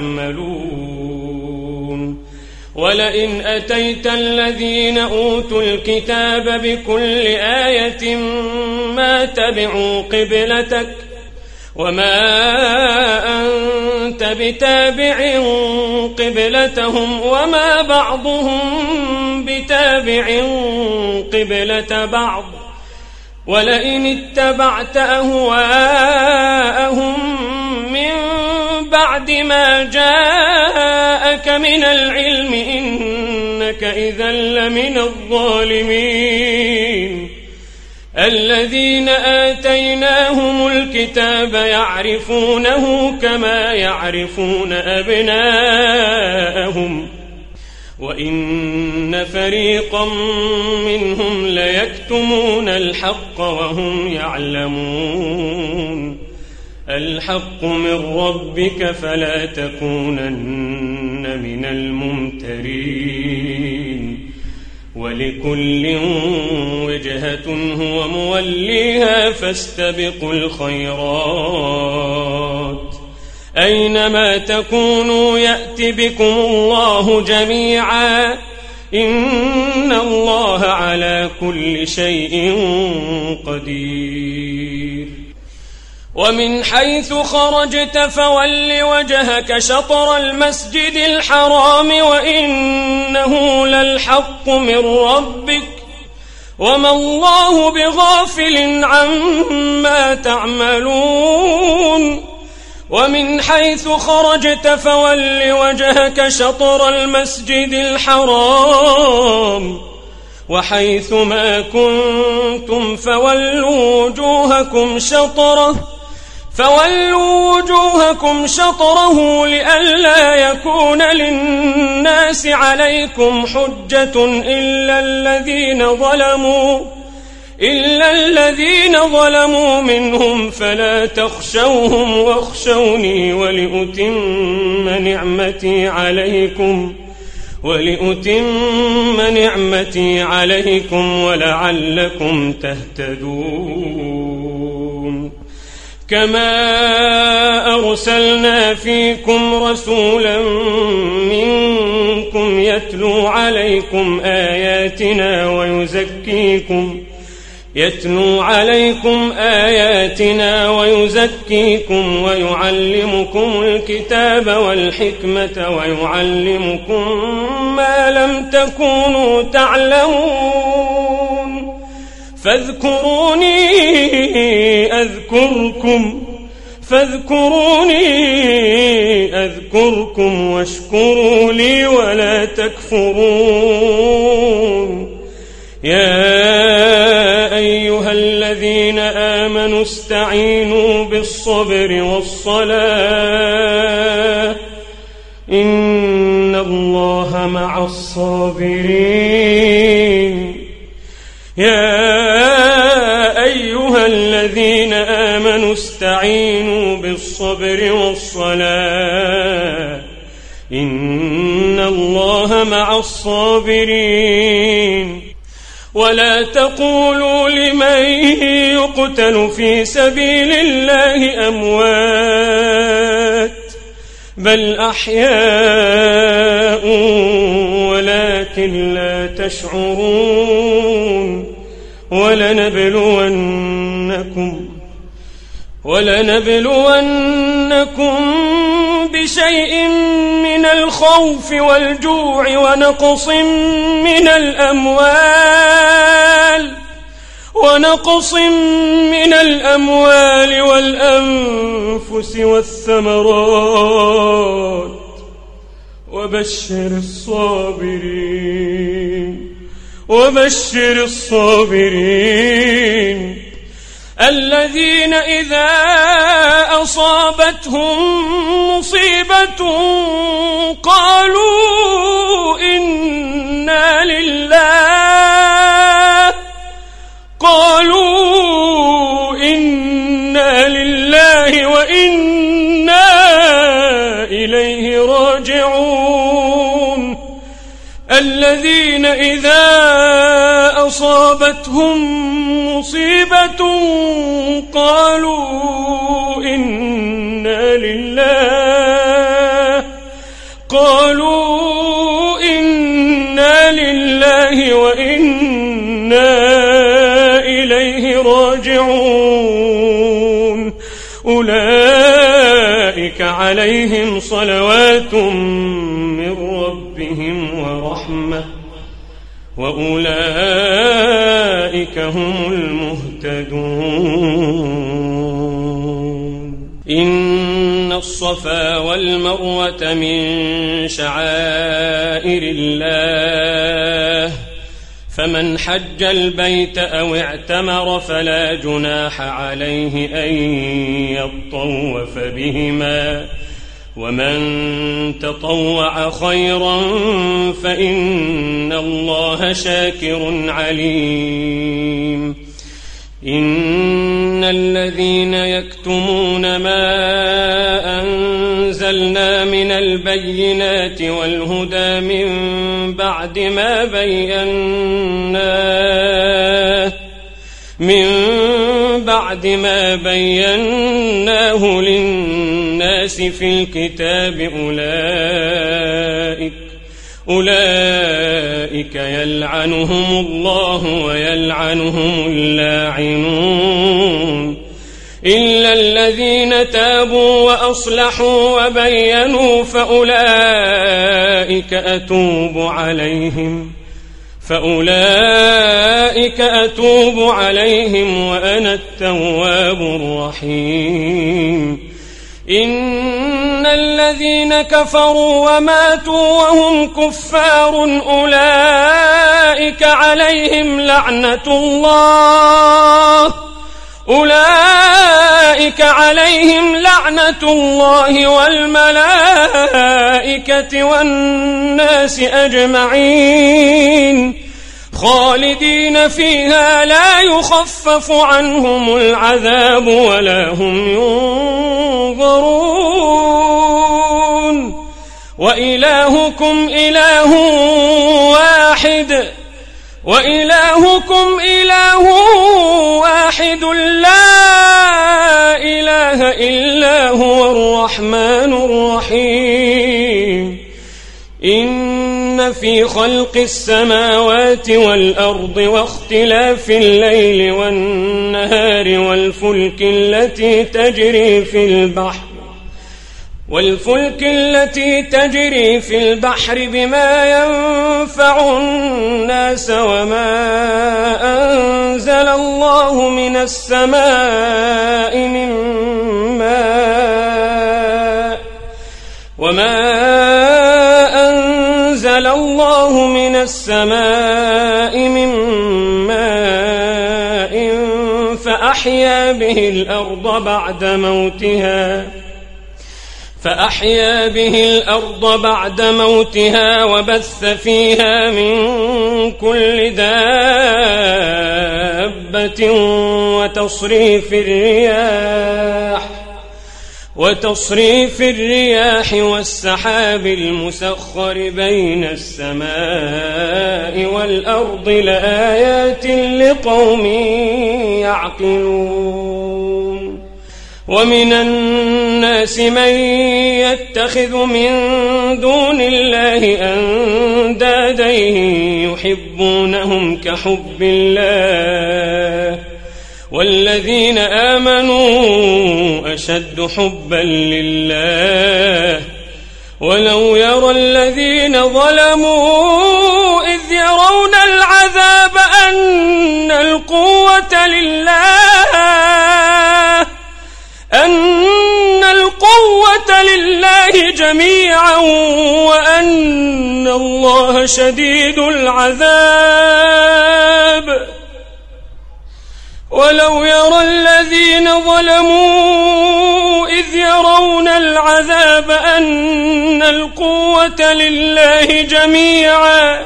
يعملون ولئن أتيت الذين أوتوا الكتاب بكل آية ما تبعوا قبلتك وما أنت بتابع قبلتهم وما بعضهم بتابع قبلة بعض ولئن اتبعت أهواءهم من بعد ما جاءك من العلم إنك إذا لمن الظالمين الذين آتيناهم الكتاب يعرفونه كما يعرفون أبناءهم وإن فريقا منهم ليكتمون الحق وهم يعلمون الحق من ربك فلا تكونن من الممترين ولكل وجهة هو موليها فاستبقوا الخيرات أينما تكونوا يأت بكم الله جميعا إن الله على كل شيء قدير ومن حيث خرجت فول وجهك شطر المسجد الحرام وإنه للحق من ربك وما الله بغافل عما تعملون ومن حيث خرجت فول وجهك شطر المسجد الحرام وحيث ما كنتم فولوا وجوهكم شطره لئلا يكون للناس عليكم حجة إلا الذين ظلموا منهم فلا تخشوهم واخشوني ولأتم نعمتي عليكم ولعلكم تهتدون كما أرسلنا فيكم رسولا منكم يتلو عليكم آياتنا ويزكيكم ويعلمكم الكتاب والحكمة ويعلمكم ما لم تكونوا تعلمون فاذكروني أذكركم واشكروا لي ولا تكفرون يا أيها الذين آمنوا استعينوا بالصبر والصلاة إن الله مع الصابرين يا أيها الذين آمنوا استعينوا بالصبر والصلاة إن الله مع الصابرين ولا تقولوا لمن يقتل في سبيل الله أموات بل أحياء ولكن لا تشعرون ولنبلونكم بشيء من الخوف والجوع ونقص من الأموال والأنفس والثمرات وبشر الصابرين الذين إذا أصابتهم مصيبة قالوا إنا لله وإنا إليه راجعون. الذين إذا أصابتهم مصيبة قالوا إنا لله وإنا إليه راجعون. أولئك عليهم صلوات من ربهم ورحمة وأولئك هم المهتدون. إن الصفا والمروة من شعائر الله فمن حج البيت أو اعتمر فلا جناح عليه أن يطوف بهما ومن تطوع خيرا فإن الله شاكر عليم. إن الذين يكتمون ما أنزلنا من البينات والهدى من بعد ما بيناه للناس في الكتاب أولئك يلعنهم الله ويلعنهم اللاعنون إلا الذين تابوا وأصلحوا وبينوا فأولئك أتوب عليهم وأنا التواب الرحيم. إن الذين كفروا وماتوا وهم كفار أولئك عليهم لعنة الله والملائكة والناس أجمعين خالدين فيها لا يخفف عنهم العذاب ولا هم ينظرون. وإلهكم إله واحد لا إله إلا هو الرحمن الرحيم. إن في خلق السماوات والأرض واختلاف الليل والنهار والفلك التي تجري في البحر بما ينفع الناس وما أنزل الله من السماء من ماء فأحيا به الأرض بعد موتها وبث فيها من كل دابة وتصريف الرياح والسحاب المسخر بين السماء والأرض لآيات لقوم يعقلون. ومن الناس من يتخذ من دون الله أندادا يحبونهم كحب الله والذين آمنوا أشد حبا لله. ولو يرى الذين ظلموا إذ يرون العذاب أن القوة لله جميعا وأن الله شديد العذاب. ولو يرى الذين ظلموا إذ يرون العذاب أن القوة لله جميعا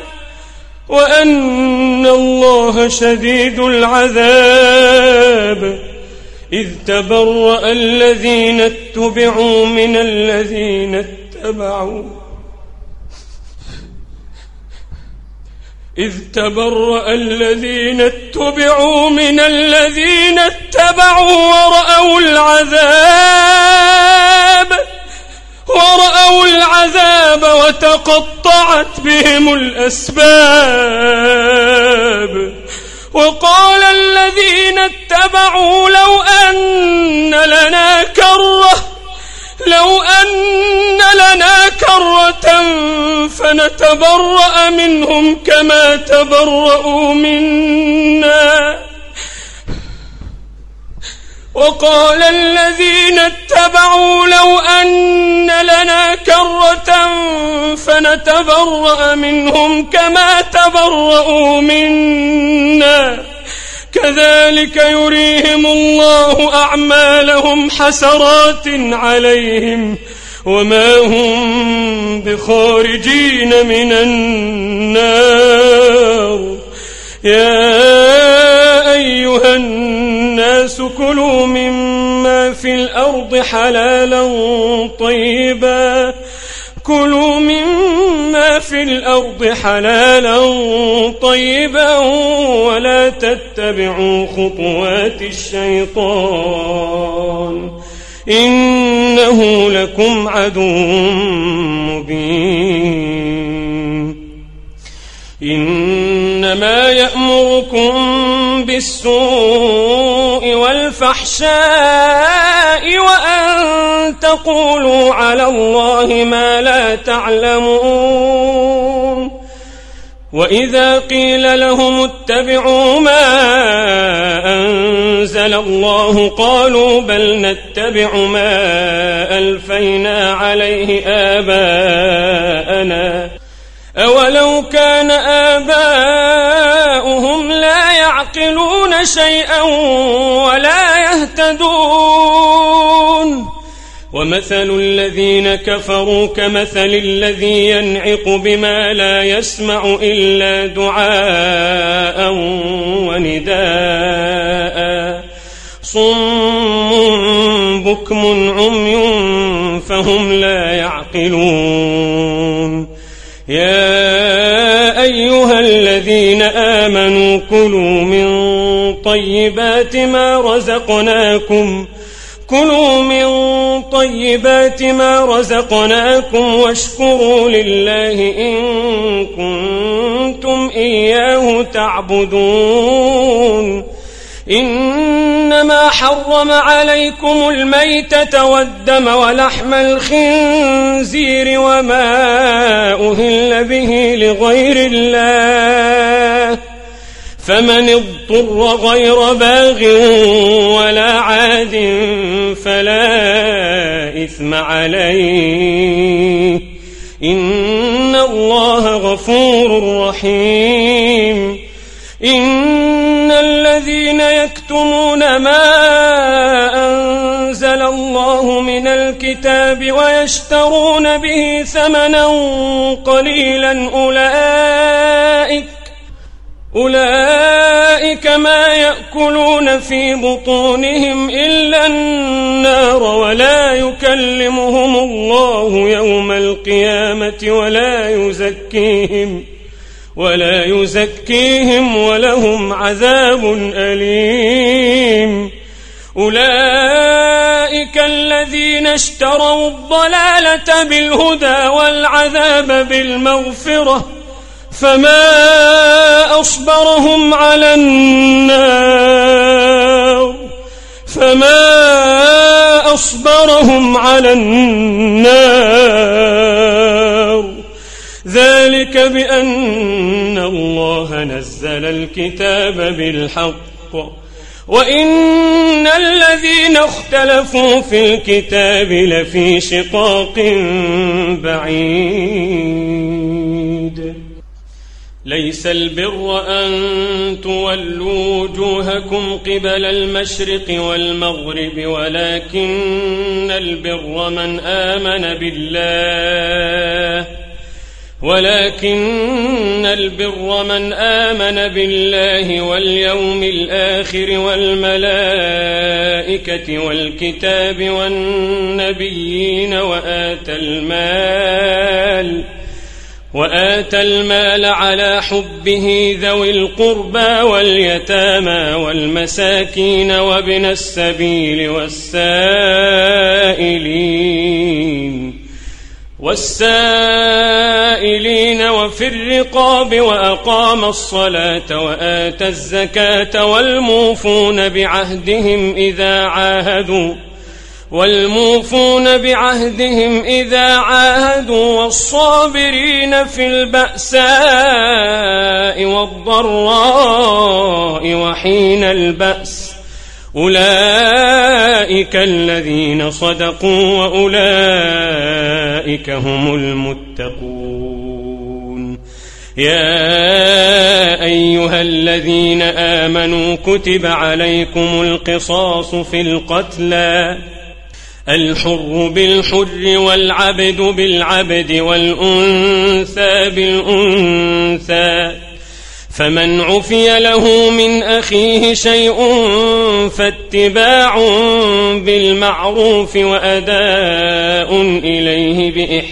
وأن الله شديد العذاب إذ تبرأ الذين اتبعوا من الذين اتبعوا ورأوا العذاب وتقطعت بهم الأسباب وقال الذين اتبعوا لو أن لنا كرة فنتبرأ منهم كما تبرأوا منا وقال الذين اتبعوا لو أن لنا كرة فنتبرأ منهم كما تبرأوا منا كذلك يريهم الله أعمالهم حسرات عليهم وما هم بخارجين من النار يا أيها الناس كلوا مما في الأرض حلالا طيبا ولا تتبعوا خطوات الشيطان إنه لكم عدو مبين إنما يأمركم بالسوء والفحشاء وأن تقولوا على الله ما لا تعلمون وإذا قيل لهم اتبعوا ما أنزل الله قالوا بل نتبع ما ألفينا عليه آباءنا أولو كان آباؤهم لا يعقلون شيئا ولا يهتدون ومثل الذين كفروا كمثل الذي ينعق بما لا يسمع إلا دعاء ونداء صم بكم عمي فهم لا يعقلون يا أيها الذين آمنوا كلوا من طيبات ما رزقناكم واشكروا لله إن كنتم إياه تعبدون إنما حرم عليكم الميتة والدم ولحم الخنزير وما أهل به لغير الله فمن اضطر غير باغ ولا عاد فلا إثم عليه إن الله غفور رحيم إن الذين يكتمون ما أنزل الله من الكتاب ويشترون به ثمنا قليلا أولئك ما يأكلون في بطونهم إلا النار ولا يكلمهم الله يوم القيامة ولا يزكيهم ولهم عذاب أليم أولئك الذين اشتروا الضلالة بالهدى والعذاب بالمغفرة فما أصبرهم على النار ذلك بأن الله نزل الكتاب بالحق وإن الذين اختلفوا في الكتاب لفي شقاق بعيد ليس البر أن تولوا وجوهكم قبل المشرق والمغرب ولكن البر من آمن بالله واليوم الآخر والملائكة والكتاب والنبيين وآتى المال على حبه ذوي القربى واليتامى والمساكين وابن السبيل والسائلين وفي الرقاب وأقام الصلاة وآتى الزكاة والموفون بعهدهم إذا عاهدوا والصابرين في البأساء والضراء وحين البأس أولئك الذين صدقوا وأولئك هم المتقون. يا أيها الذين آمنوا كتب عليكم القصاص في القتلى الحر بالحر والعبد بالعبد والأنثى بالأنثى فمن عفي له من أخيه شيء فاتباع بالمعروف وأداء إليه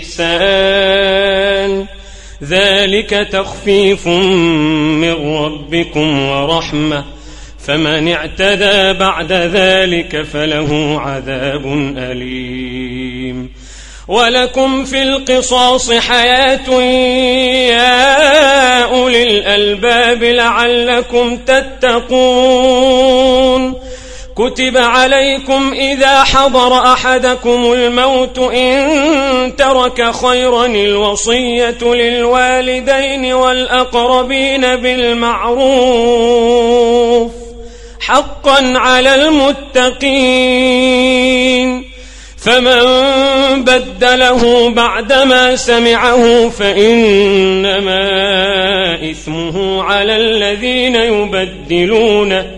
بإحسان ذلك تخفيف من ربكم ورحمة فمن اعتدى بعد ذلك فله عذاب أليم. ولكم في القصاص حياة يا أولي الألباب لعلكم تتقون. كتب عليكم إذا حضر أحدكم الموت إن ترك خيرا الوصية للوالدين والأقربين بالمعروف حقا على المتقين فمن بدله بعدما سمعه فإنما إثمه على الذين يبدلونه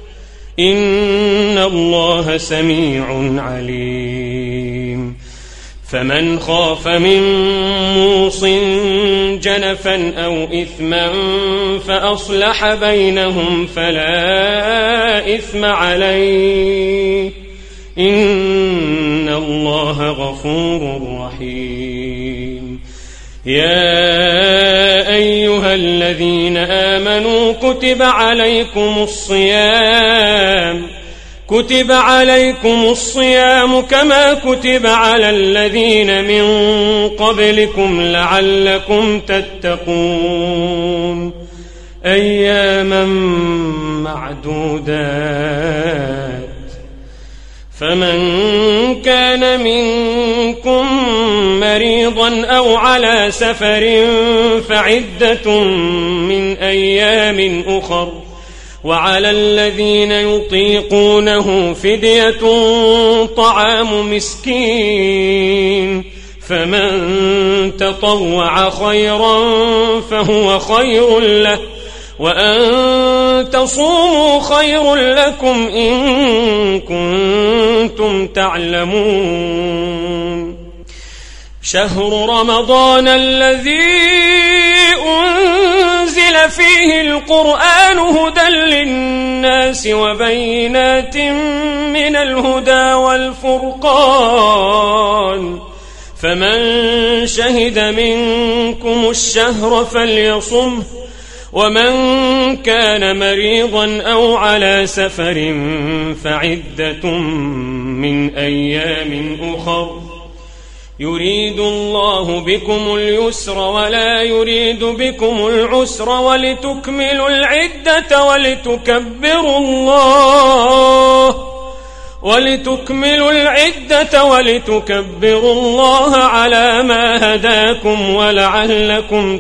إن الله سميع عليم. فمن خاف من موص جنفا أو إثما فأصلح بينهم فلا إثم عليه إن الله غفور رحيم. يا أيها الذين آمنوا كتب عليكم الصيام كما كتب على الذين من قبلكم لعلكم تتقون أياما معدودات فمن كان منكم مريضا أو على سفر فعدة من أيام أخر وعلى الذين يطيقونه فدية طعام مسكين فمن تطوع خيرا فهو خير له وأن تصوموا خير لكم إن كنتم تعلمون. شهر رمضان الذي أنزل فيه القرآن هدى للناس وبينات من الهدى والفرقان فمن شهد منكم الشهر فليصمه ومن كان مريضا أو على سفر فعدة من أيام أخر يريد الله بكم اليسر ولا يريد بكم العسر ولتكملوا العدة ولتكبروا الله على ما هداكم ولعلكم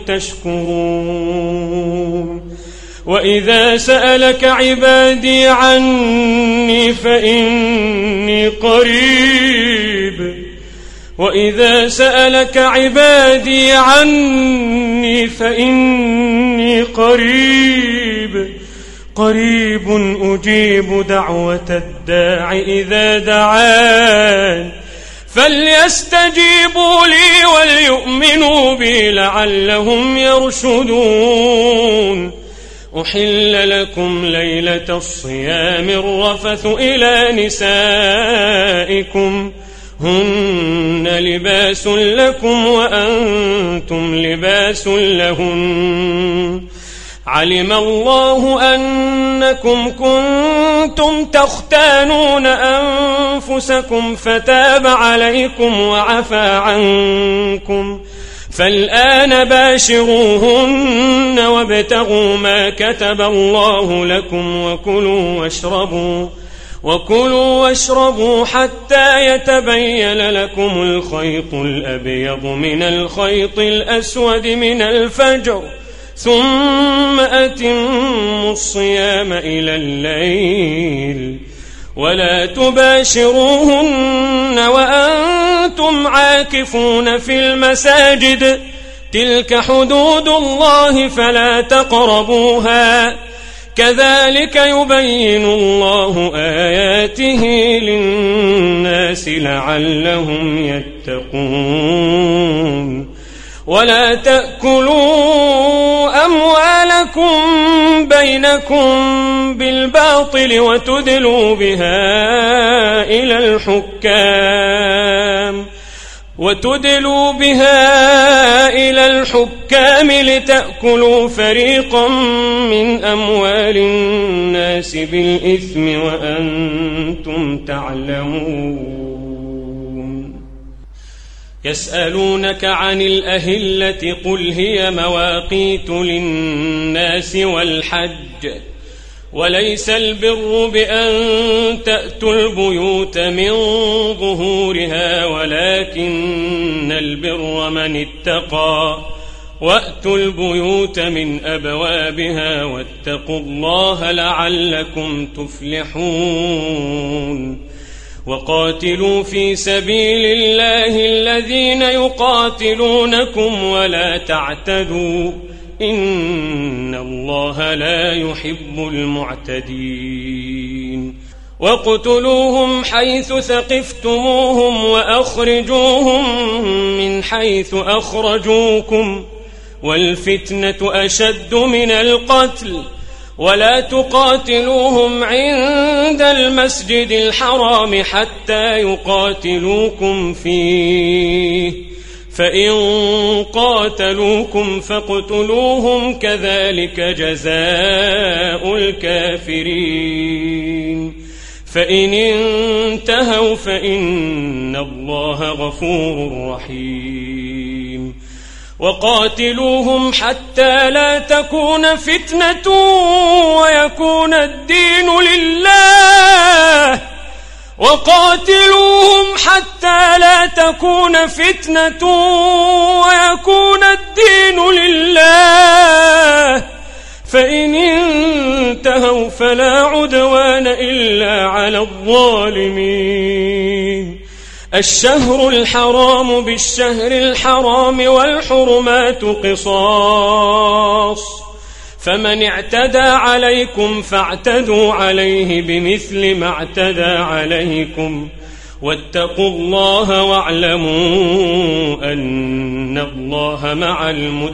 تشكرون. وإذا سألك عبادي عني فإني قريب وإذا سألك عبادي عني فإني قريب أجيب دعوة الداع إذا دعان فليستجيبوا لي وليؤمنوا بي لعلهم يرشدون. أحل لكم ليلة الصيام الرفث إلى نسائكم هن لباس لكم وأنتم لباس لهن علم الله أنكم كنتم تختانون أنفسكم فتاب عليكم وعفى عنكم فالآن باشروهن وابتغوا ما كتب الله لكم وكلوا واشربوا حتى يتبين لكم الخيط الأبيض من الخيط الأسود من الفجر ثم أتموا الصيام إلى الليل ولا تباشروهن وأنتم عاكفون في المساجد تلك حدود الله فلا تقربوها كذلك يبين الله آياته للناس لعلهم يتقون. ولا تأكلوا أموالكم بينكم بالباطل وتدلوا بها إلى الحكام لتأكلوا فريقا من أموال الناس بالإثم وأنتم تعلمون. يسألونك عن الأهلة قل هي مواقيت للناس والحج وليس البر بأن تأتوا البيوت من ظهورها ولكن البر من اتقى وأتوا البيوت من أبوابها واتقوا الله لعلكم تفلحون. وقاتلوا في سبيل الله الذين يقاتلونكم ولا تعتدوا إن الله لا يحب المعتدين. واقتلوهم حيث ثقفتموهم وأخرجوهم من حيث أخرجوكم والفتنة أشد من القتل ولا تقاتلوهم عند المسجد الحرام حتى يقاتلوكم فيه فإن قاتلوكم فاقتلوهم كذلك جزاء الكافرين. فإن انتهوا فإن الله غفور رحيم. وقاتلوهم حتى لا تكون فتنة ويكون الدين لله فإن انتهوا فلا عدوان إلا على الظالمين. الشهر الحرام بالشهر الحرام والحرمات قصاص فمن اعتدى عليكم فاعتدوا عليه بمثل ما اعتدى عليكم واتقوا الله واعلموا أن الله مع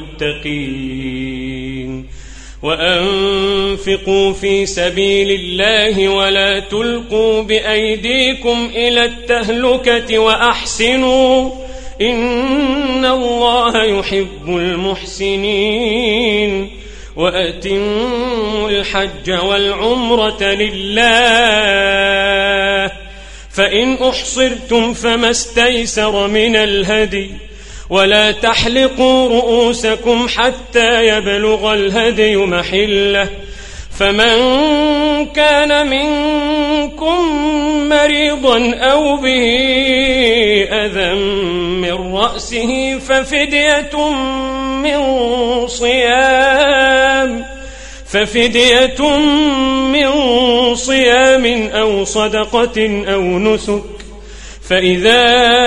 المتقين. وأنفقوا في سبيل الله ولا تلقوا بأيديكم إلى التهلكة وأحسنوا إن الله يحب المحسنين. وأتموا الحج والعمرة لله فإن أحصرتم فما استيسر من الهدي ولا تحلقوا رؤوسكم حتى يبلغ الهدي محله فمن كان منكم مريضا أو به أذى من رأسه ففدية من صيام أو صدقة أو نسك فإذا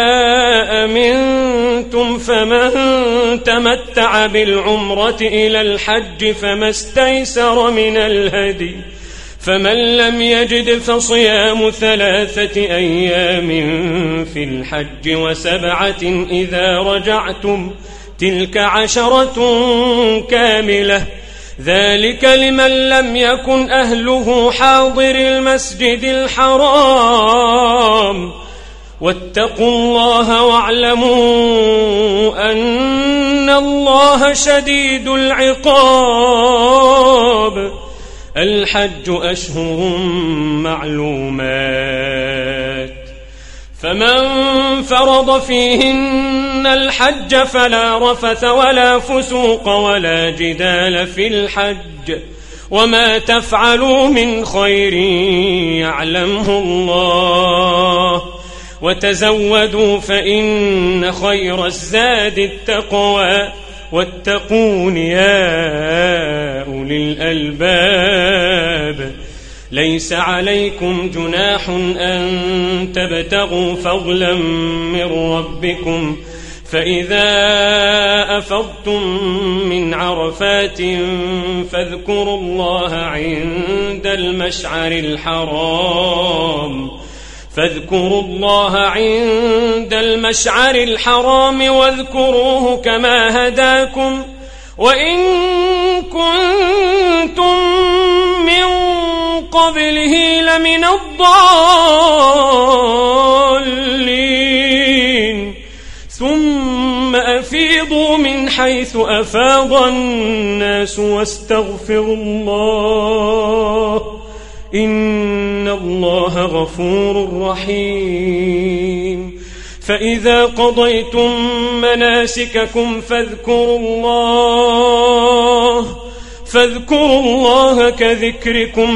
أمنتم فمن تمتع بالعمرة إلى الحج فما استيسر من الهدي فمن لم يجد فصيام 3 أيام في الحج و7 إذا رجعتم تلك 10 كاملة ذلك لمن لم يكن أهله حاضر المسجد الحرام واتقوا الله واعلموا أن الله شديد العقاب الحج أشهر معلومات فمن فرض فيهن الحج فلا رفث ولا فسوق ولا جدال في الحج وما تفعلوا من خير يعلمه الله وتزودوا فإن خير الزاد التقوى واتقون يا أولي الألباب ليس عليكم جناح أن تبتغوا فضلا من ربكم فإذا أفضتم من عرفات فاذكروا الله عند المشعر الحرام واذكروه كما هداكم وإن كنتم من قبله لمن الضالين ثم أفيضوا من حيث أفاض الناس واستغفروا الله إن الله غفور رحيم فإذا قضيتم مناسككم فاذكروا الله كذكركم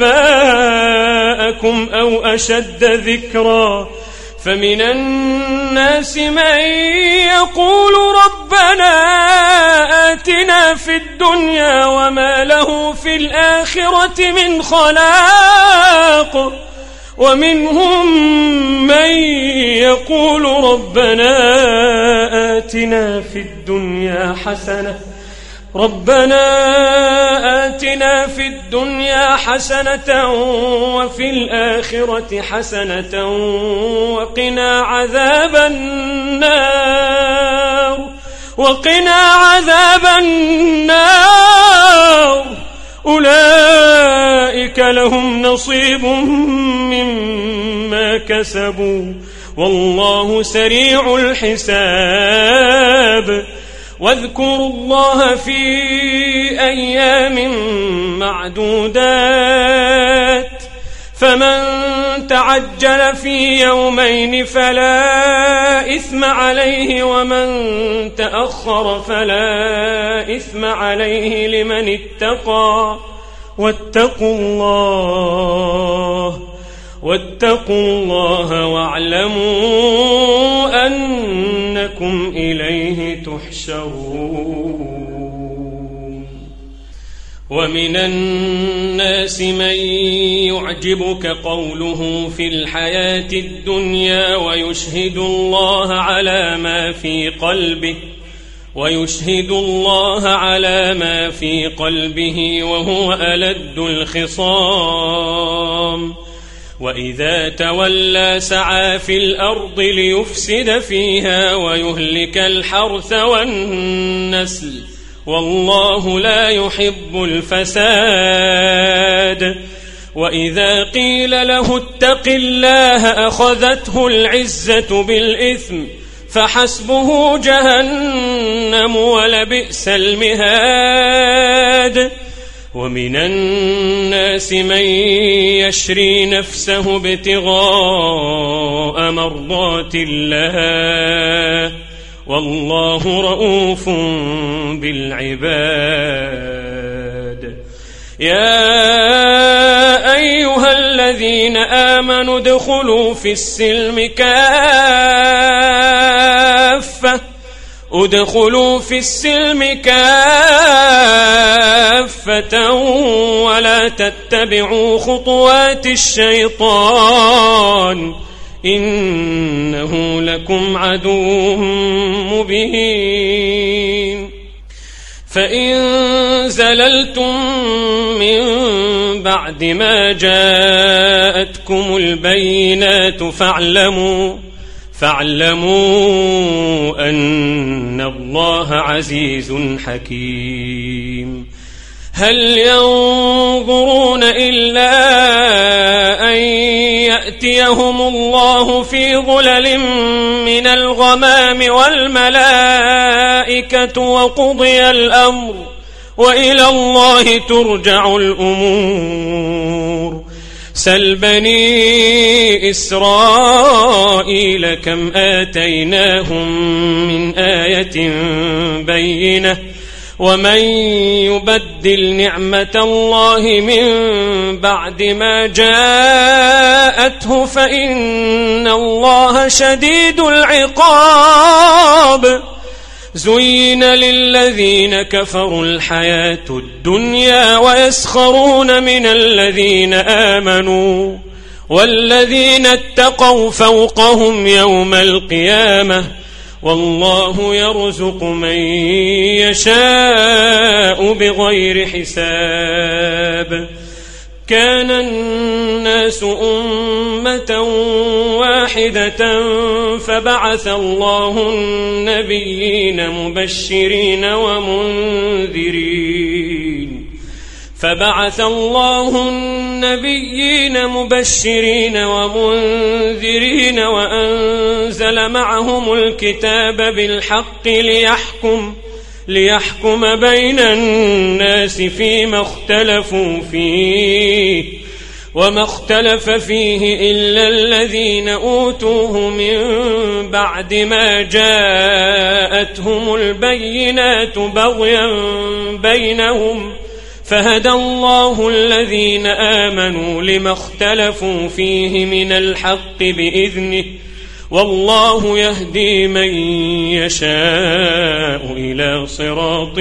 آباءكم أو أشد ذكرا فمن الناس من يقول ربنا آتنا في الدنيا وما له في الآخرة من خلاق ومنهم من يقول ربنا آتنا في الدنيا حسنة وفي الآخرة حسنة وقنا عذاب النار أولئك لهم نصيب مما كسبوا والله سريع الحساب واذكروا الله في أيام معدودات فمن تعجل في يومين فلا إثم عليه ومن تأخر فلا إثم عليه لمن اتقى واتقوا الله واعلموا أنكم إليه تحشرون ومن الناس من يعجبك قوله في الحياة الدنيا ويشهد الله على ما في قلبه وهو ألد الخصام وإذا تولى سعى في الأرض ليفسد فيها ويهلك الحرث والنسل والله لا يحب الفساد وإذا قيل له اتق الله أخذته العزة بالإثم فحسبه جهنم ولبئس المهاد ومن الناس من يشري نفسه ابتغاء مرضات الله والله رؤوف بالعباد يا أيها الذين آمنوا ادخلوا في السلم كافة ولا تتبعوا خطوات الشيطان إنه لكم عدو مبين. فإن زللتم من بعد ما جاءتكم البينات فاعلموا أن الله عزيز حكيم. هل ينظرون إلا أن يأتيهم الله في ظلل من الغمام والملائكة وقضي الأمر وإلى الله ترجع الأمور. سل بني إسرائيل كم آتيناهم من آية بينة ومن يبدل نعمة الله من بعد ما جاءته فإن الله شديد العقاب. زين للذين كفروا الحياة الدنيا ويسخرون من الذين آمنوا والذين اتقوا فوقهم يوم القيامة والله يرزق من يشاء بغير حساب. كان الناس أمة واحدة فبعث الله النبيين مبشرين ومنذرين وأنزل معهم الكتاب بالحق ليحكم بين الناس فيما اختلفوا فيه وما اختلف فيه إلا الذين أوتوه من بعد ما جاءتهم البينات بغيا بينهم فهدى الله الذين آمنوا لما اختلفوا فيه من الحق بإذنه والله يهدي من يشاء إلى صراط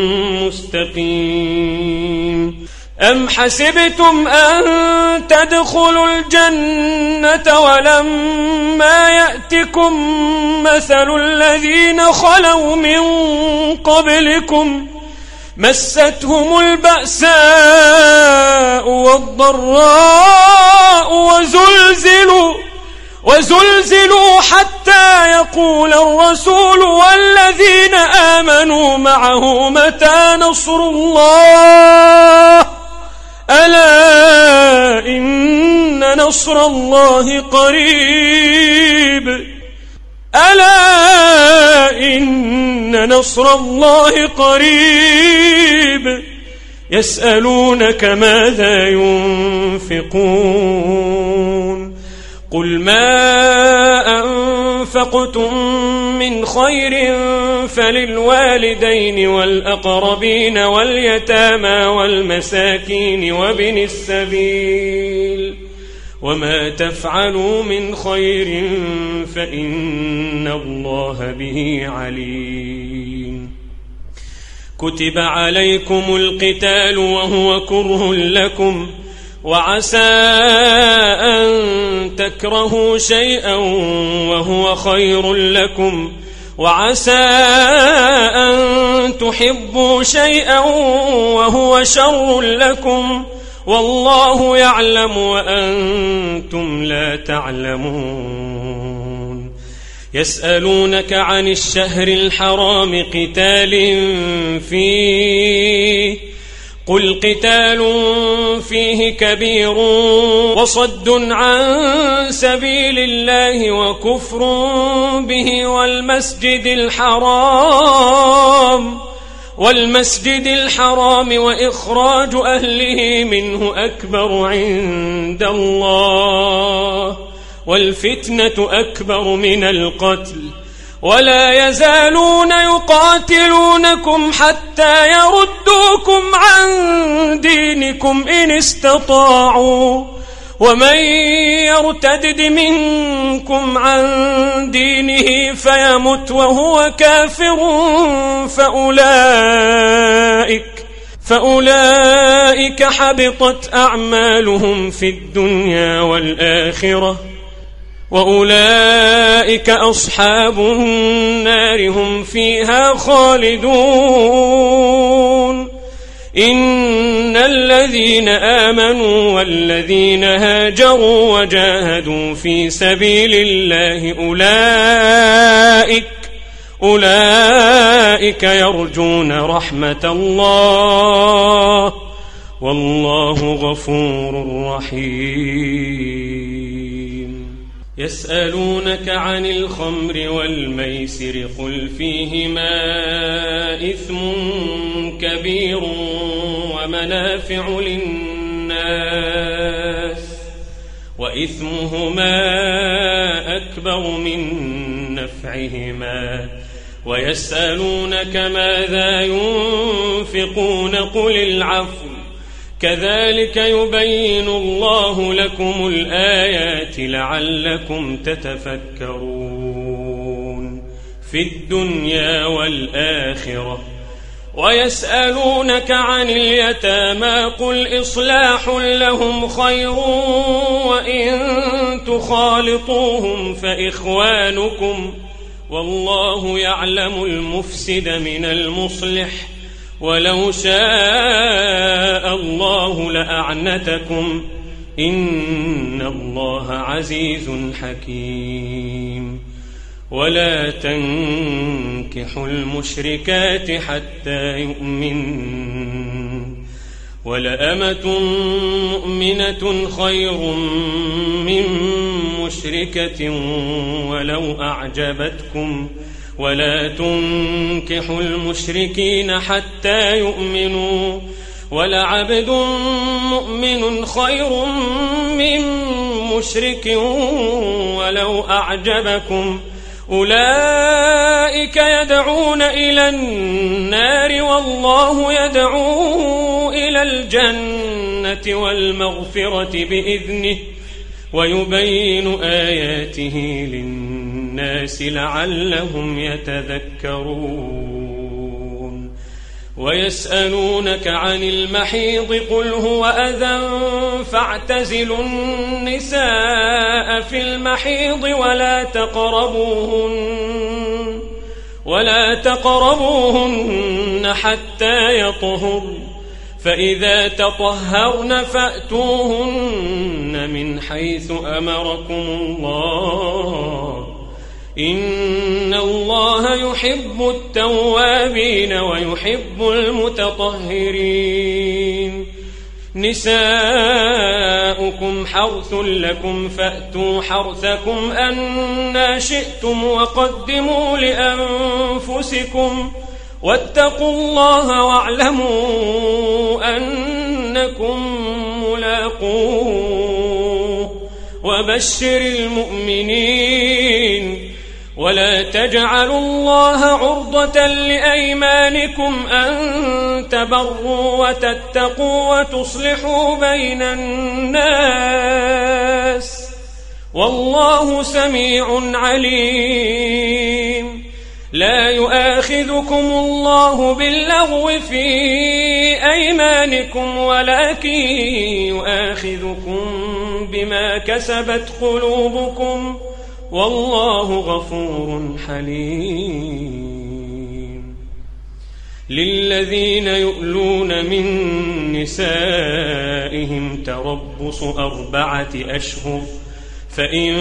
مستقيم. أم حسبتم أن تدخلوا الجنة ولما يأتكم مثل الذين خلوا من قبلكم مستهم البأساء والضراء وزلزلوا حتى يقول الرسول والذين آمنوا معه متى نصر الله ألا إن نصر الله قريب يسألونك ماذا ينفقون قل ما أنفقتم من خير فللوالدين والأقربين واليتامى والمساكين وابن السبيل وما تفعلوا من خير فإن الله به عليم. كتب عليكم القتال وهو كره لكم وعسى أن تكرهوا شيئا وهو خير لكم وعسى أن تحبوا شيئا وهو شر لكم والله يعلم وأنتم لا تعلمون. يسألونك عن الشهر الحرام قتال فيه قل قتال فيه كبير وصد عن سبيل الله وكفر به والمسجد الحرام وإخراج أهله منه أكبر عند الله والفتنة أكبر من القتل ولا يزالون يقاتلونكم حتى يردوكم عن دينكم إن استطاعوا ومن يرتد منكم عن دينه فيمت وهو كافر فأولئك حبطت أعمالهم في الدنيا والآخرة وأولئك أصحاب النار هم فيها خالدون. إن الذين آمنوا والذين هاجروا وجاهدوا في سبيل الله أولئك يرجون رحمة الله والله غفور رحيم. يسألونك عن الخمر والميسر قل فيهما إثم كبير ومنافع للناس وإثمهما أكبر من نفعهما ويسألونك ماذا ينفقون قل العفو كذلك يبين الله لكم الآيات لعلكم تتفكرون في الدنيا والآخرة. ويسألونك عن اليتامى قل إصلاح لهم خير وإن تخالطوهم فإخوانكم والله يعلم المفسد من المصلح ولو شاء الله لأعنتكم إن الله عزيز حكيم. ولا تنكحوا المشركات حتى يؤمنن ولأمة مؤمنة خير من مشركة ولو أعجبتكم ولا تنكحوا المشركين حتى يؤمنوا ولعبد مؤمن خير من مشرك ولو أعجبكم أولئك يدعون إلى النار والله يدعو إلى الجنة والمغفرة بإذنه ويبين آياته للناس لعلهم يتذكرون. ويسألونك عن المحيض قل هو أذى فاعتزلوا النساء في المحيض ولا تقربوهن حتى يطهرن فإذا تطهرن فأتوهن من حيث أمركم الله إن الله يحب التوابين ويحب المتطهرين. نساؤكم حرث لكم فأتوا حرثكم أنا شئتم وقدموا لأنفسكم واتقوا الله واعلموا أنكم ملاقوه وبشر المؤمنين. ولا تجعلوا الله عرضة لأيمانكم أن تبروا وتتقوا وتصلحوا بين الناس والله سميع عليم. لا يؤاخذكم الله باللغو في أيمانكم ولكن يؤاخذكم بما كسبت قلوبكم والله غفور حليم. للذين يؤلون من نسائهم تربص 4 أشهر فإن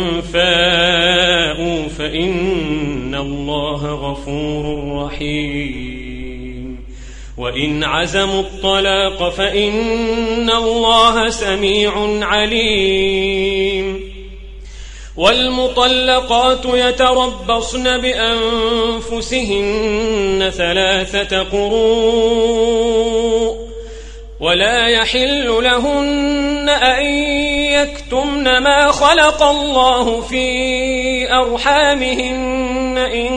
فاءوا فإن الله غفور رحيم. وإن عزموا الطلاق فإن الله سميع عليم. والمطلقات يتربصن بأنفسهن 3 قروء ولا يحل لهن أن يكتمن ما خلق الله في أرحامهن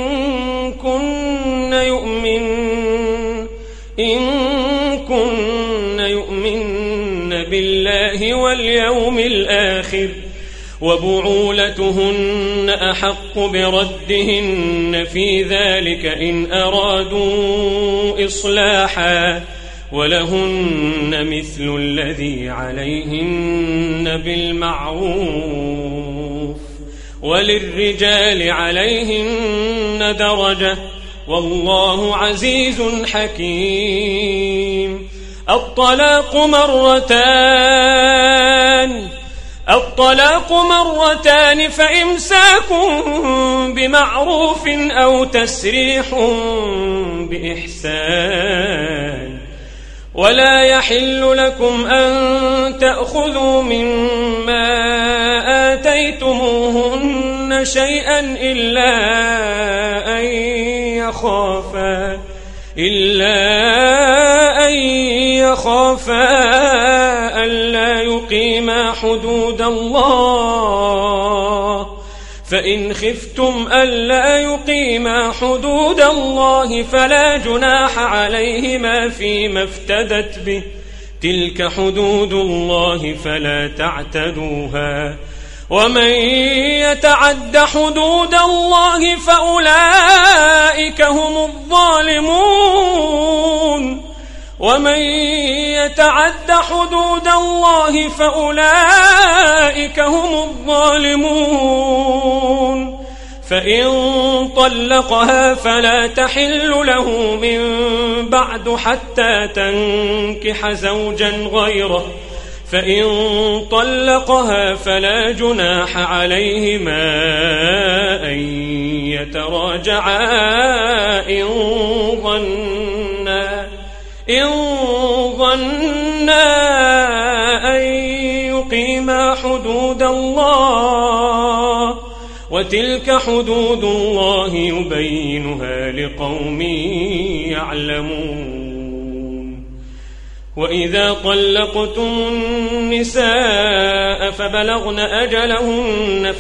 إن كن يؤمن بالله واليوم الآخر وبعولتهن أحق بردهن في ذلك إن أرادوا إصلاحا ولهن مثل الذي عليهن بالمعروف وللرجال عليهن درجة والله عزيز حكيم. الطلاق مرتان فإمساك بمعروف أو تسريح بإحسان. ولا يحل لكم أن تأخذوا مما آتيتموهن شيئا إلا أن يخافا ألا يقيما حدود الله، فإن خفتم ألا يقيما حدود الله فلا جناح عليهما فيما افتدت به، تلك حدود الله فلا تعتدوها، ومن يتعد حدود الله فأولئك هم الظالمون. ومن يتعد حدود الله فأولئك هم الظالمون. فإن طلقها فلا تحل له من بعد حتى تنكح زوجا غيره، فإن طلقها فلا جناح عليهما أن يتراجعا إن ظنا أن يقيما حدود الله، وتلك حدود الله يبينها لقوم يعلمون. وإذا طلقتم النساء فبلغن أجلهن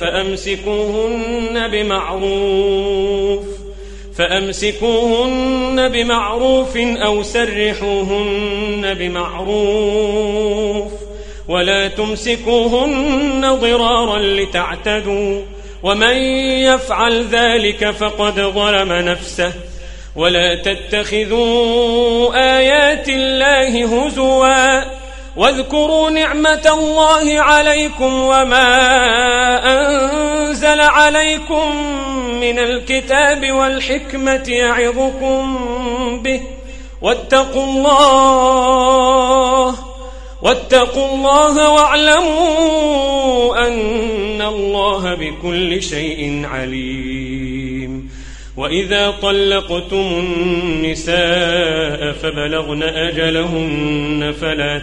فأمسكوهن بمعروف أو سرحوهن بمعروف، ولا تمسكوهن ضرارا لتعتدوا، ومن يفعل ذلك فقد ظلم نفسه. ولا تتخذوا آيات الله هزوا، واذكروا نعمة الله عليكم وما أنزل عليكم من الكتاب والحكمة يعظكم به، واتقوا الله واعلموا أن الله بكل شيء عليم. وإذا طلقتم النساء فبلغن أجلهن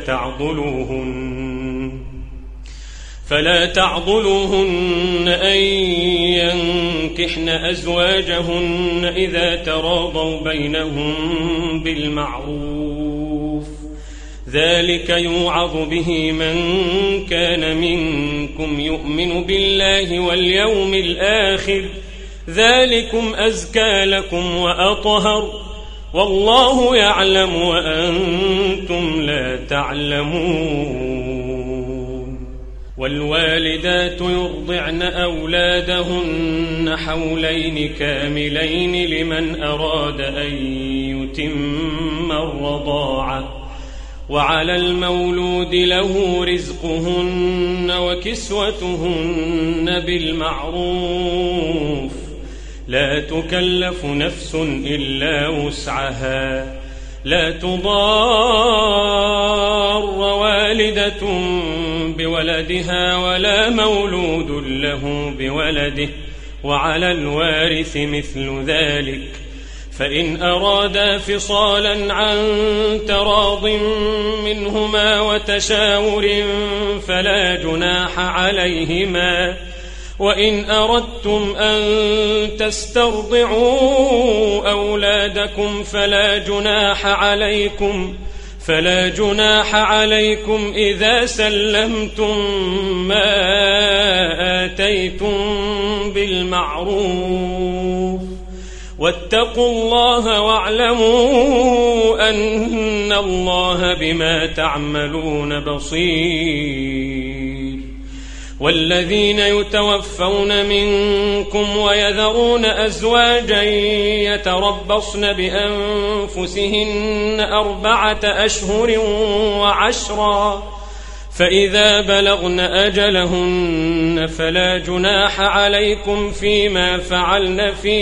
فلا تعضلوهن أن ينكحن أزواجهن إذا تراضوا بينهم بالمعروف، ذلك يوعظ به من كان منكم يؤمن بالله واليوم الآخر، ذلكم أزكى لكم وأطهر، والله يعلم وأنتم لا تعلمون. والوالدات يرضعن أولادهن حولين كاملين لمن أراد أن يتم الرضاعة، وعلى المولود له رزقهن وكسوتهن بالمعروف، لا تكلف نفس إلا وسعها، لا تضار والدة بولدها ولا مولود له بولده، وعلى الوارث مثل ذلك، فإن أرادا فصالا عن تراض منهما وتشاور فلا جناح عليهما، وإن أردتم أن تسترضعوا أولادكم فلا جناح عليكم إذا سلمتم ما آتيتم بالمعروف، واتقوا الله واعلموا أن الله بما تعملون بصير. والذين يتوفون منكم ويذرون أزواجا يتربصن بأنفسهن 4 أشهر وعشرا، فإذا بلغن أجلهن فلا جناح عليكم فيما فعلن في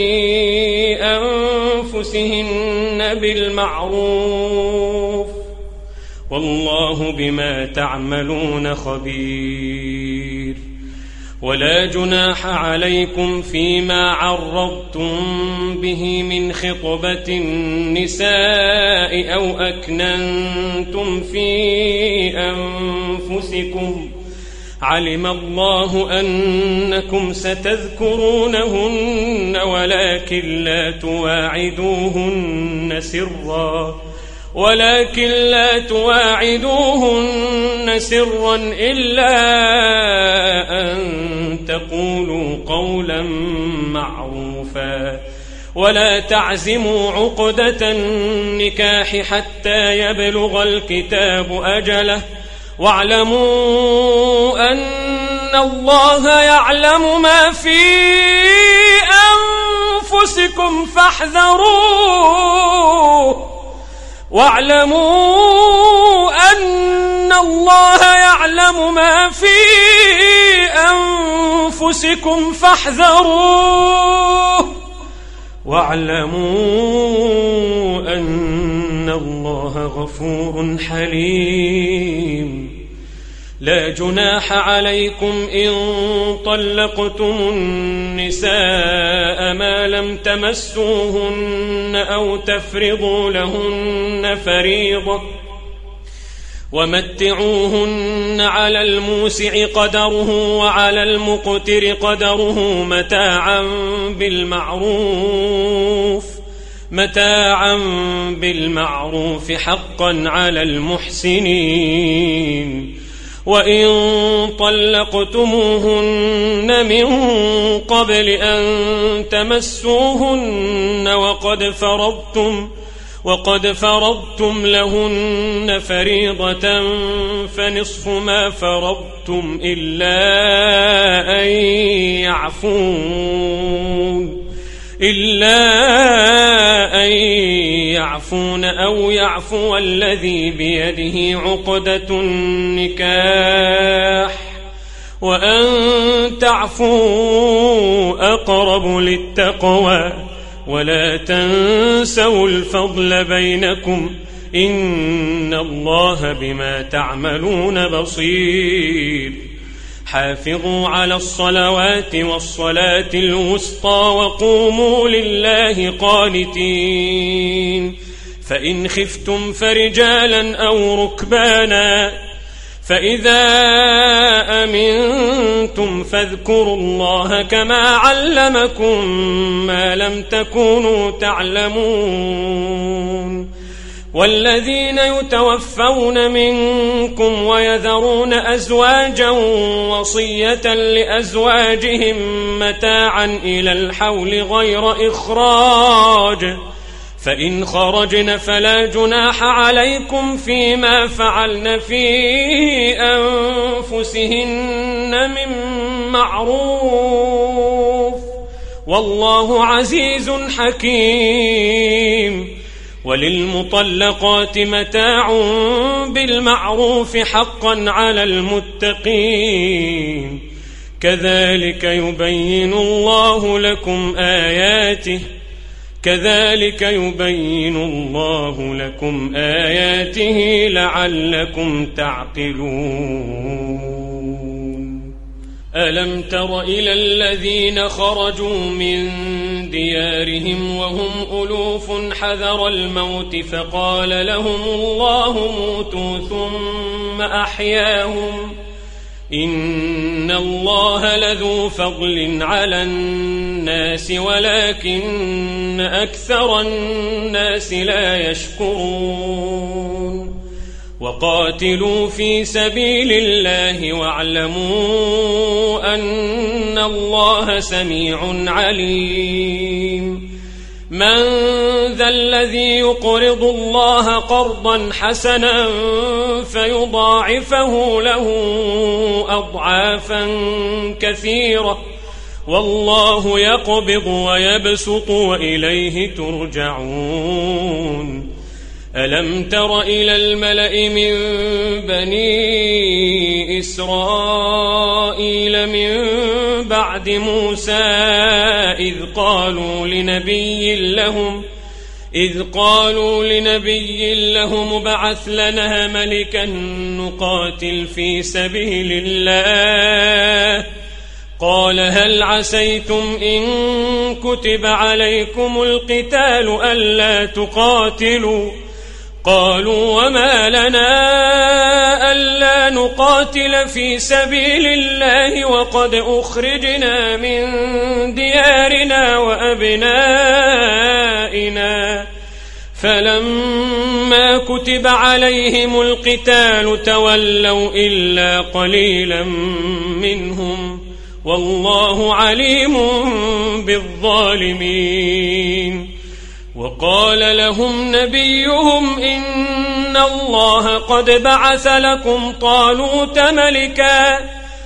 أنفسهن بالمعروف والله بما تعملون خبير. ولا جناح عليكم فيما عرضتم به من خطبة النساء أو أكننتم في أنفسكم علم الله أنكم ستذكرونهن ولكن لا تواعدوهن سرا إلا أن تقولوا قولا معروفا ولا تعزموا عقدة النكاح حتى يبلغ الكتاب أجله واعلموا أن الله يعلم ما في أنفسكم فاحذروه واعلموا أن الله غفور حليم. لا جناح عليكم إن طلقتم النساء ما لم تمسوهن أو تفرضوا لهن فريضة ومتعوهن على الموسع قدره وعلى المقتر قدره متاعا بالمعروف حقا على المحسنين. وإن طلقتموهن من قبل أن تمسوهن وقد فرضتم لهن فريضة فنصف ما فرضتم إلا أن يعفون أو يعفو الذي بيده عقدة النكاح وأن تعفوا أقرب للتقوى ولا تنسوا الفضل بينكم إن الله بما تعملون بصير. حافظوا على الصلوات والصلاة الوسطى وقوموا لله قانتين. فإن خفتم فرجالا أو ركبانا فإذا أمنتم فاذكروا الله كما علمكم ما لم تكونوا تعلمون. والذين يتوفون منكم ويذرون أزواجا وصية لأزواجهم متاعا إلى الحول غير إخراج فإن خرجن فلا جناح عليكم فيما فعلن في أنفسهن من معروف والله عزيز حكيم. وللمطلقات متاع بالمعروف حقا على المتقين. كذلك يبين الله لكم آياته لعلكم تعقلون. ألم تر إلى الذين خرجوا من ديارهم وهم ألوف حذر الموت فقال لهم الله موتوا ثم أحياهم إن الله لذو فضل على الناس ولكن أكثر الناس لا يشكرون. وقاتلوا في سبيل الله واعلموا أن الله سميع عليم. من ذا الذي يقرض الله قرضا حسنا فيضاعفه له أضعافا كثيرة والله يقبض ويبسط وإليه ترجعون. ألم تر إلى الملأ من بني إسرائيل من بعد موسى إذ قالوا لنبي لهم ابعث لنا ملكا نقاتل في سبيل الله قال هل عسيتم إن كتب عليكم القتال ألا تقاتلوا قالوا وما لنا ألا نقاتل في سبيل الله وقد أخرجنا من ديارنا وأبنائنا فلما كتب عليهم القتال تولوا إلا قليلا منهم والله عليم بالظالمين وقال لهم نبيهم إن الله قد بعث لكم طالوت ملكا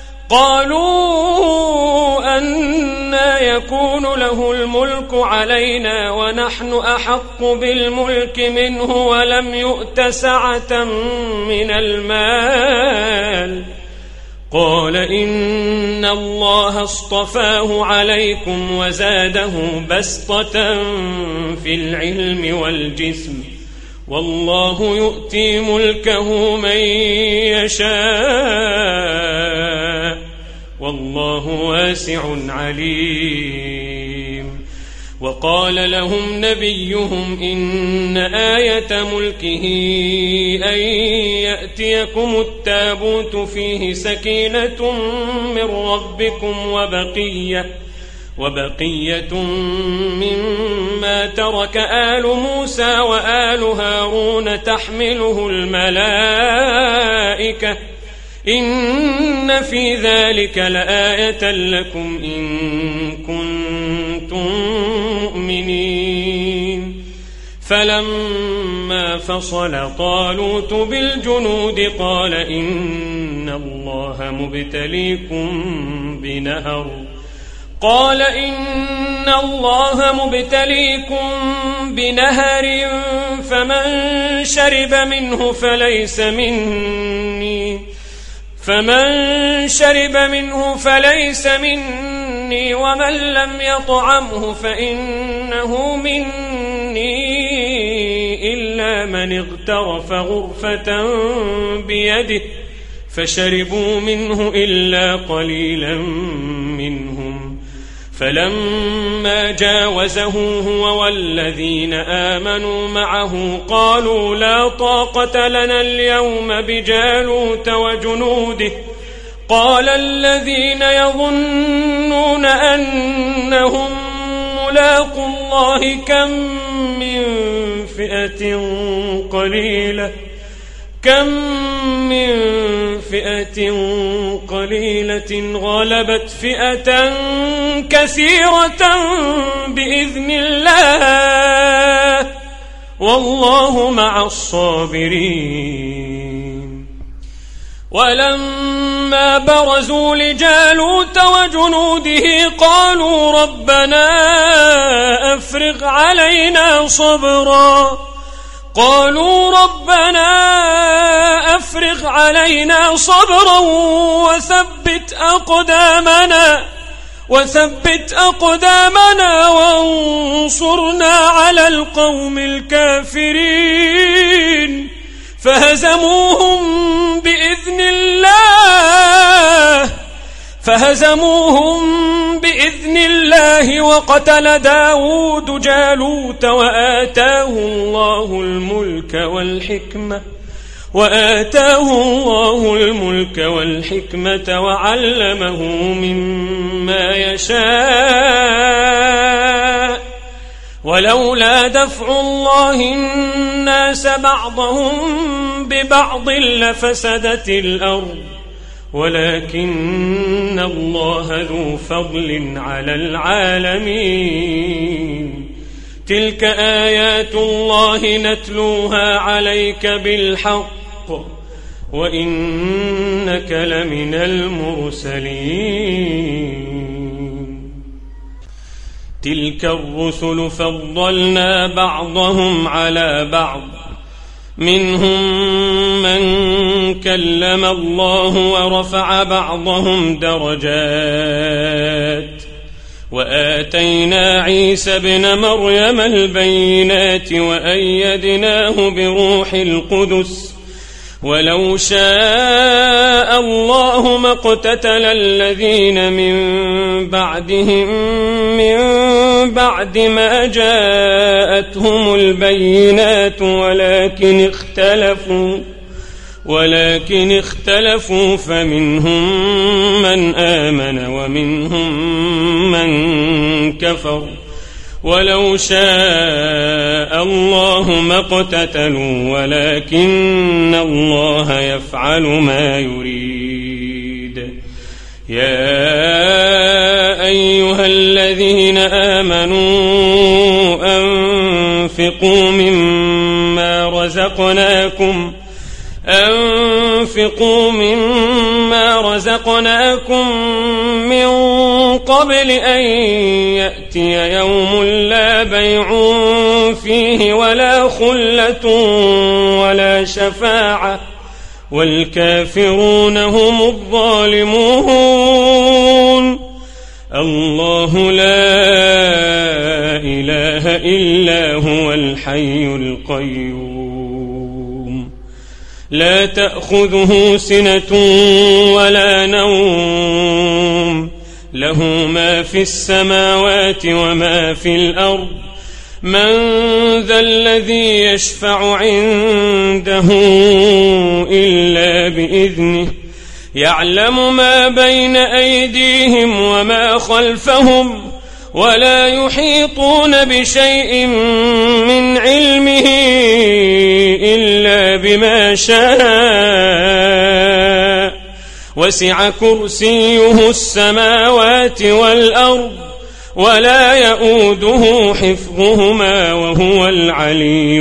قالوا أنى يكون له الملك علينا ونحن أحق بالملك منه ولم يؤت سعة من المال قال إن الله اصطفاه عليكم وزاده بسطة في العلم والجسم والله يؤتي ملكه من يشاء والله واسع عليم وقال لهم نبيهم إن آية ملكه أن يأتيكم التابوت فيه سكينة من ربكم وبقية مما ترك آل موسى وآل هارون تحمله الملائكة إن في ذلك لآية لكم إن كنتم مؤمنين فلما فصل طالوت بالجنود قال إن الله مبتليكم بنهر فمن شرب منه فليس مني ومن لم يطعمه فإنه مني إلا من اغترف غرفة بيده فشربوا منه إلا قليلا منهم فلما جاوزه هو والذين آمنوا معه قالوا لا طاقة لنا اليوم بجالوت وجنوده قال الذين يظنون أنهم ملاقو الله كم من فئة قليلة غلبت فئة كثيرة بإذن الله والله مع الصابرين ولما برزوا لجالوت وجنوده قالوا ربنا أفرغ علينا صبرا وثبت أقدامنا وانصرنا على القوم الكافرين فهزموهم بإذن الله وقتل داود جالوت وآتاه الله الملك والحكمة وعلمه مما يشاء ولولا دفع الله الناس بعضهم ببعض لفسدت الأرض ولكن الله ذو فضل على العالمين تلك آيات الله نتلوها عليك بالحق وإنك لمن المرسلين تلك الرسل فضلنا بعضهم على بعض منهم من كلم الله ورفع بعضهم درجات وآتينا عيسى ابن مريم البينات وأيدناه بروح القدس ولو شاء الله ما اقتتل الذين من بعدهم من بعد ما جاءتهم البينات ولكن اختلفوا فمنهم من آمن ومنهم من كفر ولو شاء الله ما اقتتلوا ولكن الله يفعل ما يريد. يا أيها الذين آمنوا أنفقوا مما رزقناكم من قبل أن يأتي يوم لا بيع فيه ولا خلة ولا شفاعة والكافرون هم الظالمون. الله لا إله إلا هو الحي القيوم لا تأخذه سنة ولا نوم له ما في السماوات وما في الأرض من ذا الذي يشفع عنده إلا بإذنه يعلم ما بين أيديهم وما خلفهم ولا يحيطون بشيء من علمه إلا بما شاء وسع كرسيه السماوات والأرض ولا يؤوده حفظهما وهو العلي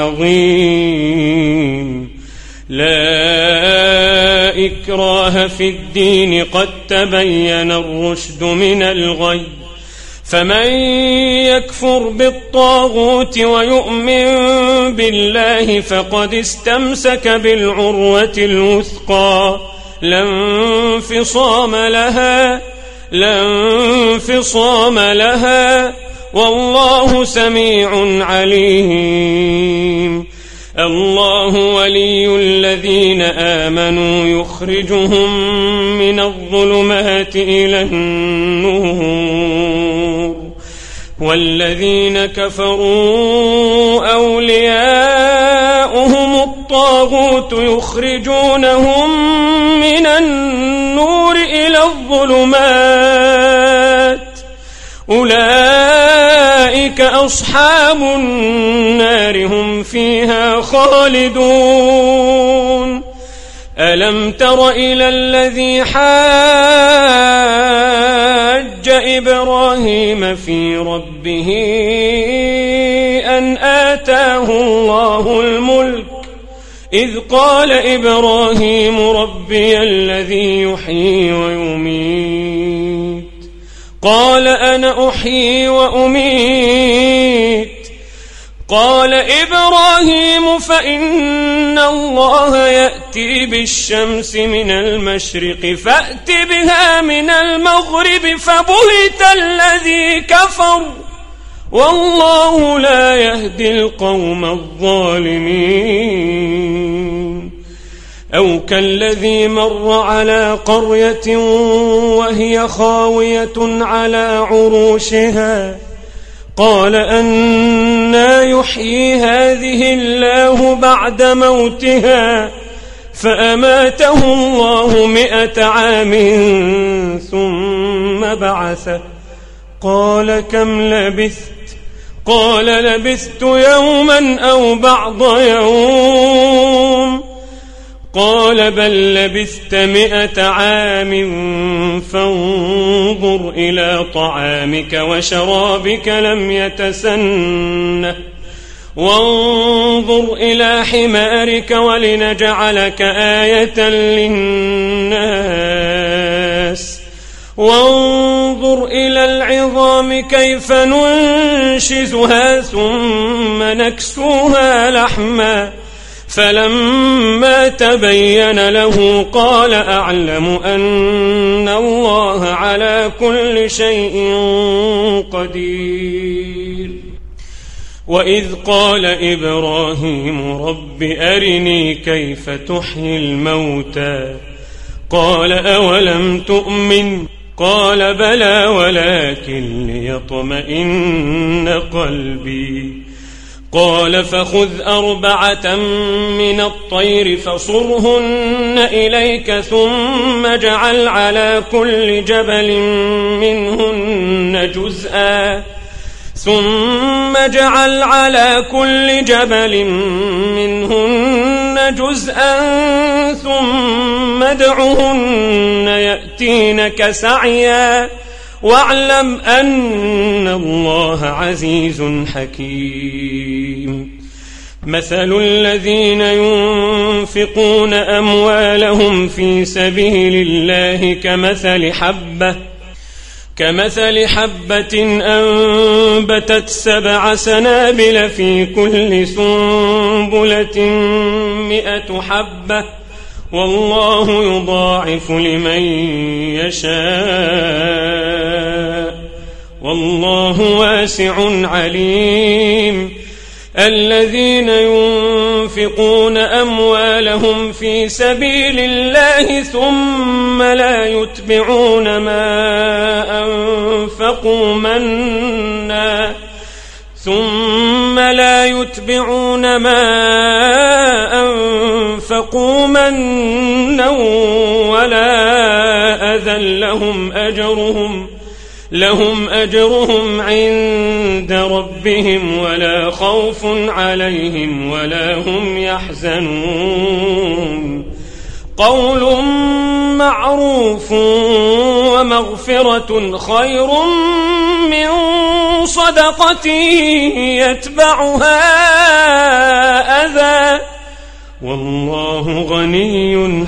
العظيم. لا إكراه في الدين قد تبين الرشد من الغي فمن يكفر بالطاغوت ويؤمن بالله فقد استمسك بالعروة الوثقى لا انفصام لها والله سميع عليم. الله ولي الذين آمنوا يخرجهم من الظلمات إلى النور والذين كفروا أولياؤهم الطاغوت يخرجونهم من النور إلى الظلمات أولئك أصحاب النار هم فيها خالدون. ألم تر إلى الذي حاج إبراهيم في ربه أن آتاه الله الملك إذ قال إبراهيم ربي الذي يحيي ويميت قال أنا أحيي وأميت قال إبراهيم فإن الله يأتي بالشمس من المشرق فأت بها من المغرب فبهت الذي كفر والله لا يهدي القوم الظالمين. أو كالذي مر على قرية وهي خاوية على عروشها قال أنى يحيي هذه الله بعد موتها فأماته الله 100 عام ثم بعثه قال كم لبثت قال لبثت يوما أو بعض يوم قال بل لبثت 100 عام فانظر إلى طعامك وشرابك لم يتسنه وانظر إلى حمارك ولنجعلك آية للناس وانظر إلى العظام كيف ننشزها ثم نكسوها لحما فلما تبين له قال أعلم أن الله على كل شيء قدير. وإذ قال إبراهيم رب أرني كيف تحيي الموتى قال أولم تؤمن قال بلى ولكن ليطمئن قلبي قال فخذ 4 من الطير فصرهن إليك ثم اجعل على كل جبل منهن جزءا ثم ادعهن يأتينك سعيا واعلم أن الله عزيز حكيم. مثل الذين ينفقون أموالهم في سبيل الله كمثل حبة أنبتت 7 سنابل في كل سنبلة 100 حبة والله يضاعف لمن يشاء والله واسع عليم. الذين ينفقون أموالهم في سبيل الله ثم لا يتبعون ما أنفقوا منا ولا أذى لهم أجرهم عند ربهم ولا خوف عليهم ولا هم يحزنون. قول معروف ومغفرة خير من صدقة يتبعها أذى والله غني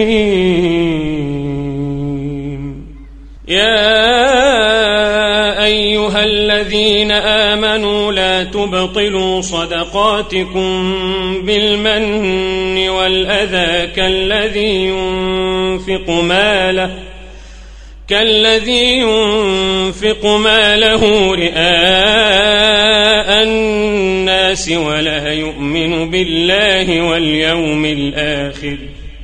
حليم. يا أيها الذين آمنوا لا تبطلوا صدقاتكم بالمن والأذى كالذي ينفق ماله رئاء الناس ولا يؤمن بالله واليوم الآخر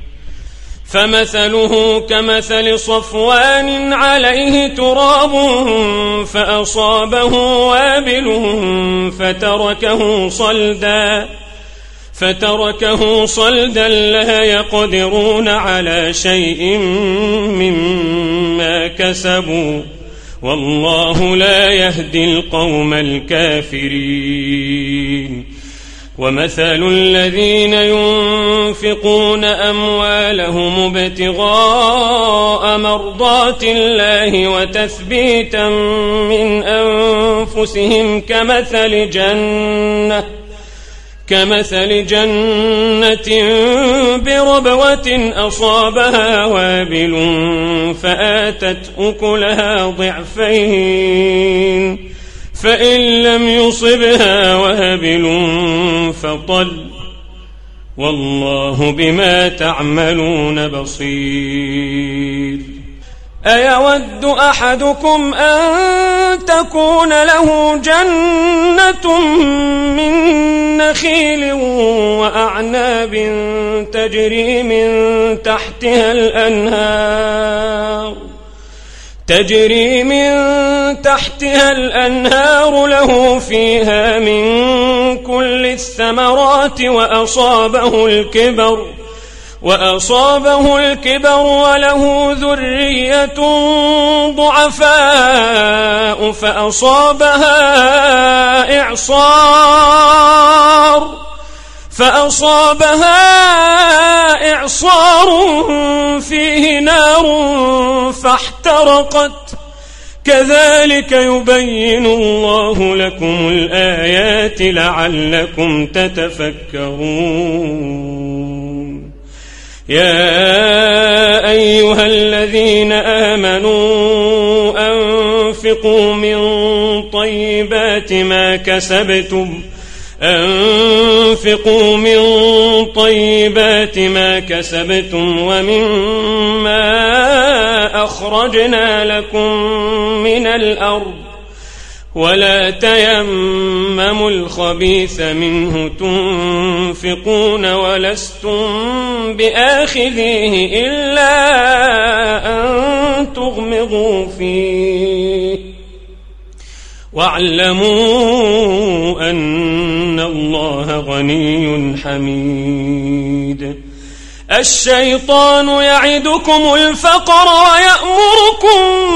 فمثله كمثل صفوان عليه تراب فأصابه وابل فتركه صلدا لا يقدرون على شيء مما كسبوا والله لا يهدي القوم الكافرين. ومثل الذين ينفقون أموالهم ابتغاء مرضات الله وتثبيتا من أنفسهم كمثل جنة بربوة أصابها وابل فآتت أكلها ضعفين فإن لم يصبها وابل فطل والله بما تعملون بصير. أيود أحدكم أن تكون له جنة من نخيل وأعناب تجري من تحتها الأنهار له فيها من كل الثمرات وأصابه الكبر وله ذرية ضعفاء فأصابها إعصار فيه نار فاحترقت. كذلك يبين الله لكم الآيات لعلكم تتفكرون. يا أيها الذين آمنوا أنفقوا من طيبات ما كسبتم أنفقوا من طيبات ما كسبتم ومما أخرجنا لكم من الأرض ولا تيمموا الخبيث منه تنفقون ولستم بآخذيه إلا أن تغمضوا فيه واعلموا أن الله غني حميد. الشيطان يعدكم الفقر ويأمركم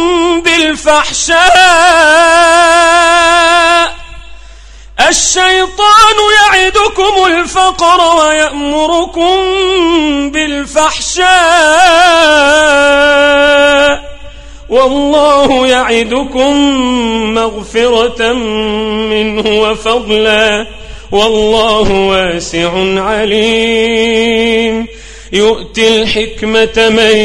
بالفحشاء الشيطان يعدكم الفقر ويأمركم بالفحشاء والله يعدكم مغفرة منه وفضلا والله واسع عليم. يؤتي الحكمة من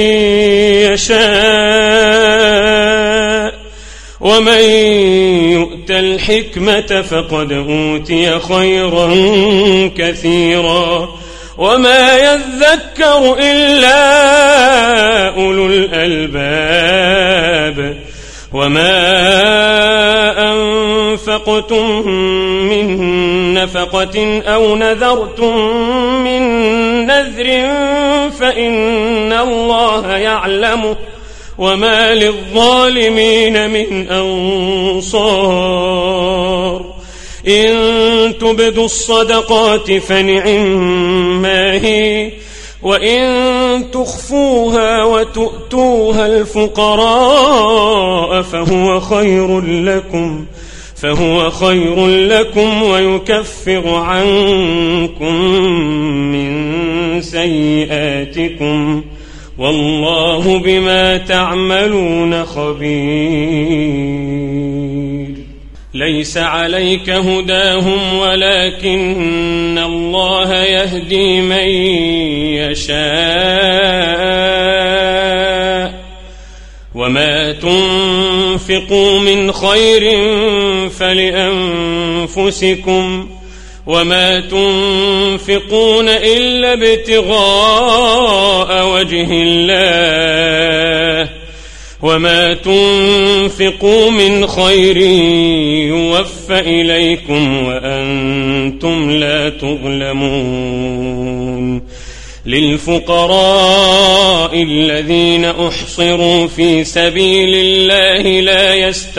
يشاء ومن يؤت الحكمة فقد أوتي خيرا كثيرا وما يذكر إلا أولو الألباب. وما أنفقتم من نفقة أو نذرتم من نذر فإن الله يعلمه وما للظالمين من أنصار. إن تبدوا الصدقات فنعما هي وإن تخفوها وتؤتوها الفقراء فهو خير لكم ويكفر عنكم من سيئاتكم والله بما تعملون خبير. ليس عليك هداهم ولكن الله يهدي من يشاء وما تنفقوا من خير فلأنفسكم وما تنفقون إلا ابتغاء وجه الله وما تنفقوا من خير يوفى إليكم وأنتم لا تظلمون. للفقراء الذين أحصروا في سبيل الله لا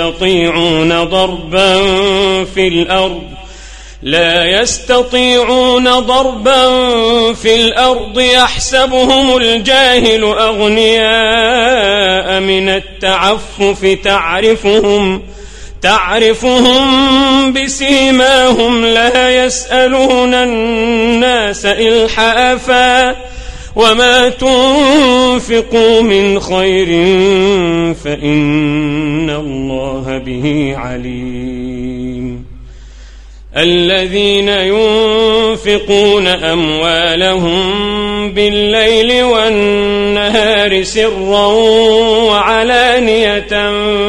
يستطيعون ضربا في الأرض يحسبهم الجاهل أغنياء من التعفف تعرفهم بسيماهم لا يسألون الناس إلحافا وما تنفقوا من خير فإن الله به عليم. الذين ينفقون أموالهم بالليل والنهار سرا وعلانية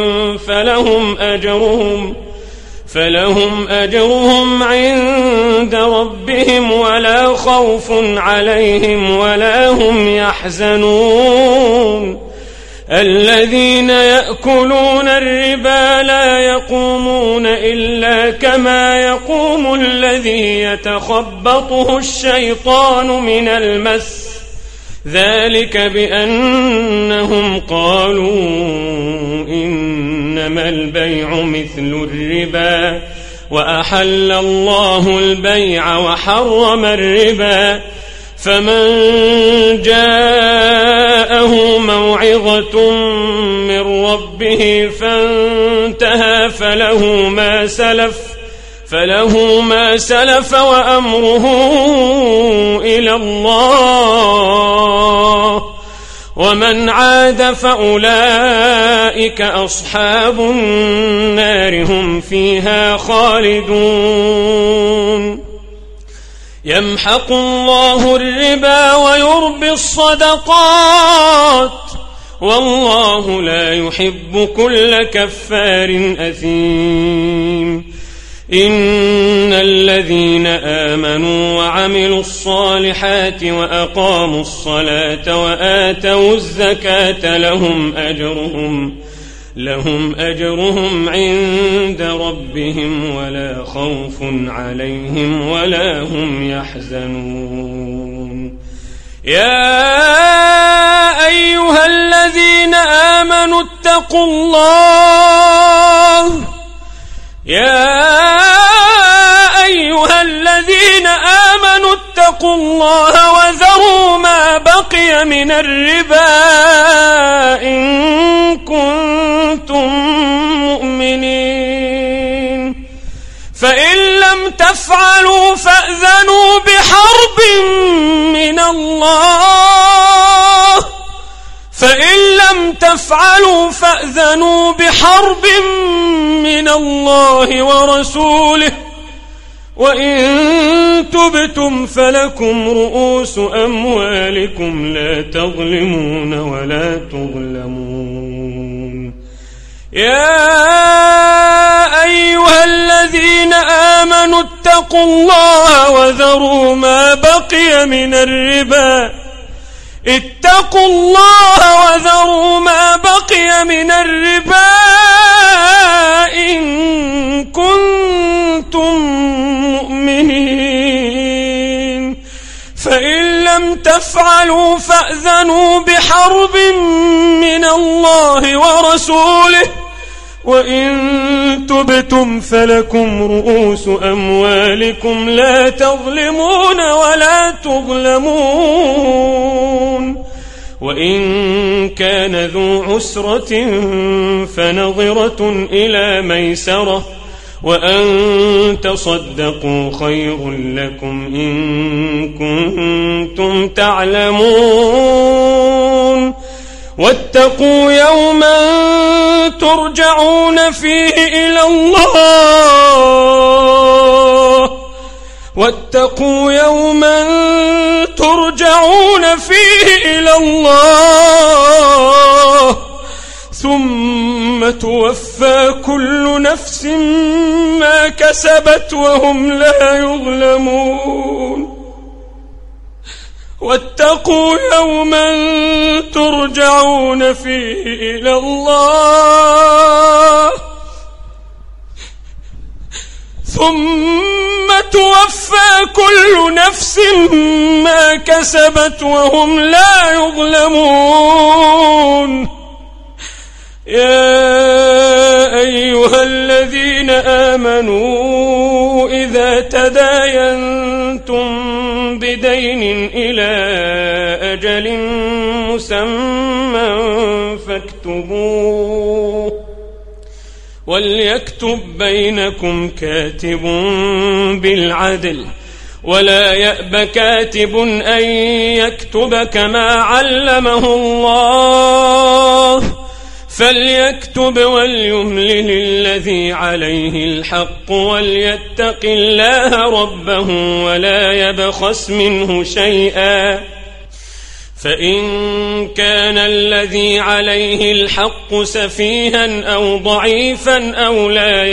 فلهم أجرهم عند ربهم ولا خوف عليهم ولا هم يحزنون. الذين يأكلون الربا لا يقومون إلا كما يقوم الذي يتخبطه الشيطان من المس ذلك بأنهم قالوا إنما البيع مثل الربا وأحل الله البيع وحرم الربا. فمن جاءه موعظة من ربه فانتهى فله ما سلف وأمره إلى الله ومن عاد فأولئك أصحاب النار هم فيها خالدون. يمحق الله الربا ويربي الصدقات والله لا يحب كل كفار أثيم. إن الذين آمنوا وعملوا الصالحات وأقاموا الصلاة وآتوا الزكاة لهم أجرهم عند ربهم ولا خوف عليهم ولا هم يحزنون. يا أيها الذين آمنوا اتقوا الله وذروا ما بقي من الربا إن كنتم مؤمنين فإن لم تفعلوا فأذنوا بحرب من الله ورسوله وإن تبتم فلكم رؤوس أموالكم لا تظلمون ولا تظلمون. يا أيها الذين آمنوا اتقوا الله وذروا ما بقي من الربا إن كنتم مؤمنين فإن لم تفعلوا فأذنوا بحرب من الله ورسوله وإن تبتم فلكم رؤوس أموالكم لا تظلمون ولا تظلمون. وإن كان ذو عسرة فنظرة إلى ميسرة وأن تصدقوا خير لكم إن كنتم تعلمون. واتقوا يوما ترجعون فيه إلى الله ثم توفى كل نفس ما كسبت وهم لا يظلمون. واتقوا يوما ترجعون فيه إلى الله ثم توفى كل نفس ما كسبت وهم لا يظلمون. يا أيها الذين آمنوا إذا تداينتم بدين إلى أجل مسمى فاكتبوه وليكتب بينكم كاتب بالعدل ولا يأب كاتب أن يكتب كما علمه الله فليكتب وليملل الذي عليه الحق وليتق الله ربه ولا يبخس منه شيئا فإن كان الذي عليه الحق سفيها أو ضعيفا أو لا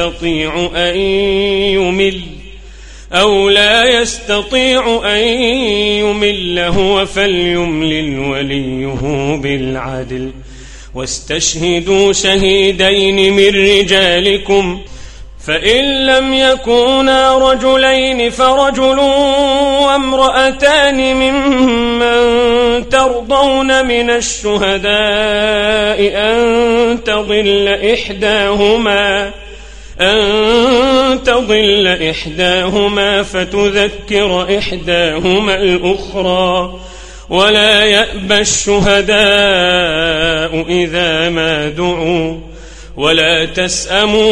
يستطيع أن يمل هو فليملل وليه بالعدل واستشهدوا شهيدين من رجالكم فإن لم يكونا رجلين فرجل وامرأتان ممن ترضون من الشهداء أن تضل إحداهما فتذكر إحداهما الأخرى ولا يأبى الشهداء إذا ما دعوا ولا تسأموا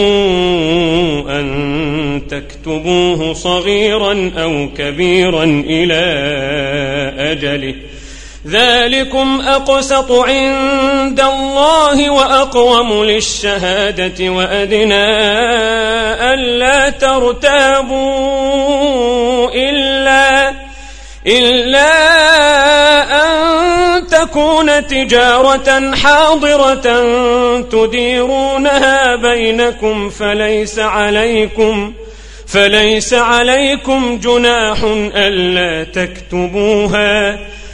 أن تكتبوه صغيرا أو كبيرا إلى أجله ذلكم أقسط عند الله وأقوم للشهادة وأدنى ألا ترتابوا إلا أن تكون تجارة حاضرة تديرونها بينكم فليس عليكم جناح ألا تكتبوها،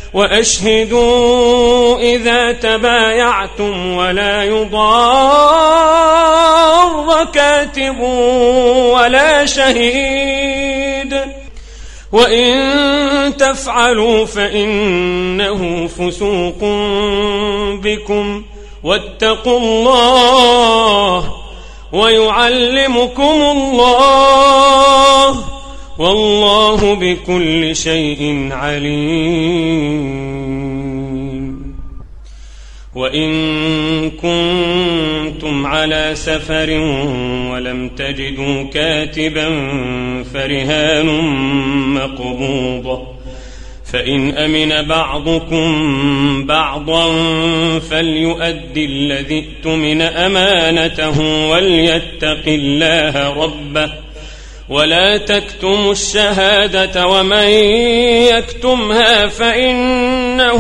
وأشهدوا إذا تبايعتم ولا يضار كاتب ولا شهيد، وإن تفعلوا فإنه فسوق بكم، واتقوا الله ويعلمكم الله، والله بكل شيء عليم. وإن كنتم على سفر ولم تجدوا كاتبا فرهان مقبوضة، فإن أمن بعضكم بعضا فليؤدي الذي ائتمن أمانته وليتق الله ربه، ولا تكتموا الشهادة ومن يكتمها فإنه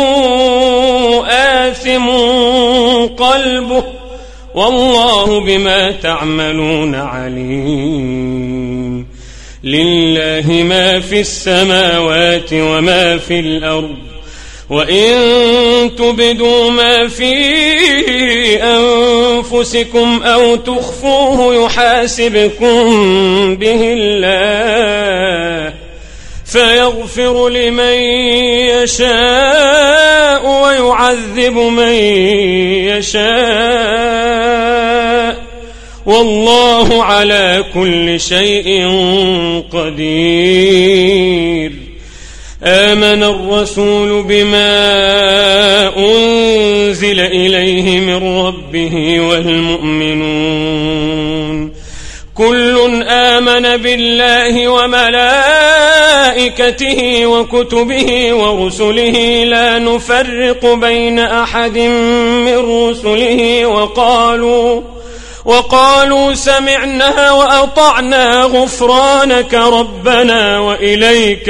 آثم قلبه، والله بما تعملون عليم. لله ما في السماوات وما في الأرض، وإن تبدوا ما في أنفسكم أو تخفوه يحاسبكم به الله، فيغفر لمن يشاء ويعذب من يشاء، والله على كل شيء قدير. آمن الرسول بما أنزل إليه من ربه والمؤمنون كل آمن بالله وملائكته وكتبه ورسله لا نفرق بين أحد من رسله، وقالوا سمعنا وأطعنا غفرانك ربنا وإليك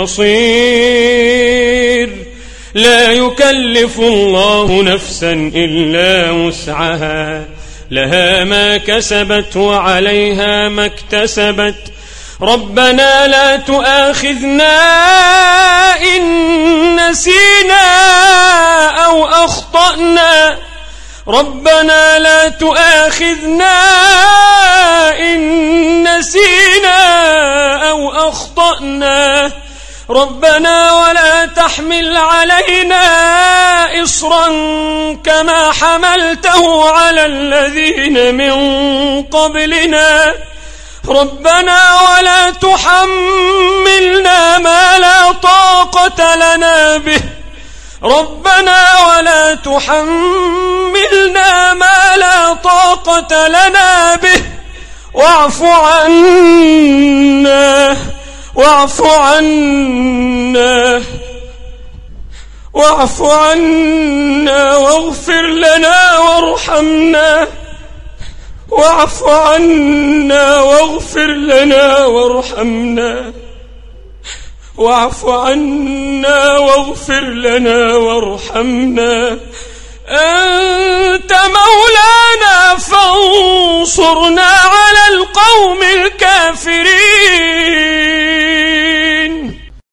المصير. لا يكلف الله نفسا إلا وسعها، لها ما كسبت وعليها ما اكتسبت. ربنا لا تؤاخذنا إن نسينا أو أخطأنا، ربنا لا تؤاخذنا إن نسينا أو أخطأنا، ربنا ولا تحمل علينا إصرا كما حملته على الذين من قبلنا، ربنا ولا تحملنا ما لا طاقة لنا به، ربنا ولا تحملنا ما لا طاقة لنا به، واعف عنا واغفر لنا وارحمنا، واعف عنا واغفر لنا وارحمنا، واعف عنا واغفر لنا وارحمنا، أنت مولانا فانصرنا على القوم الكافرين.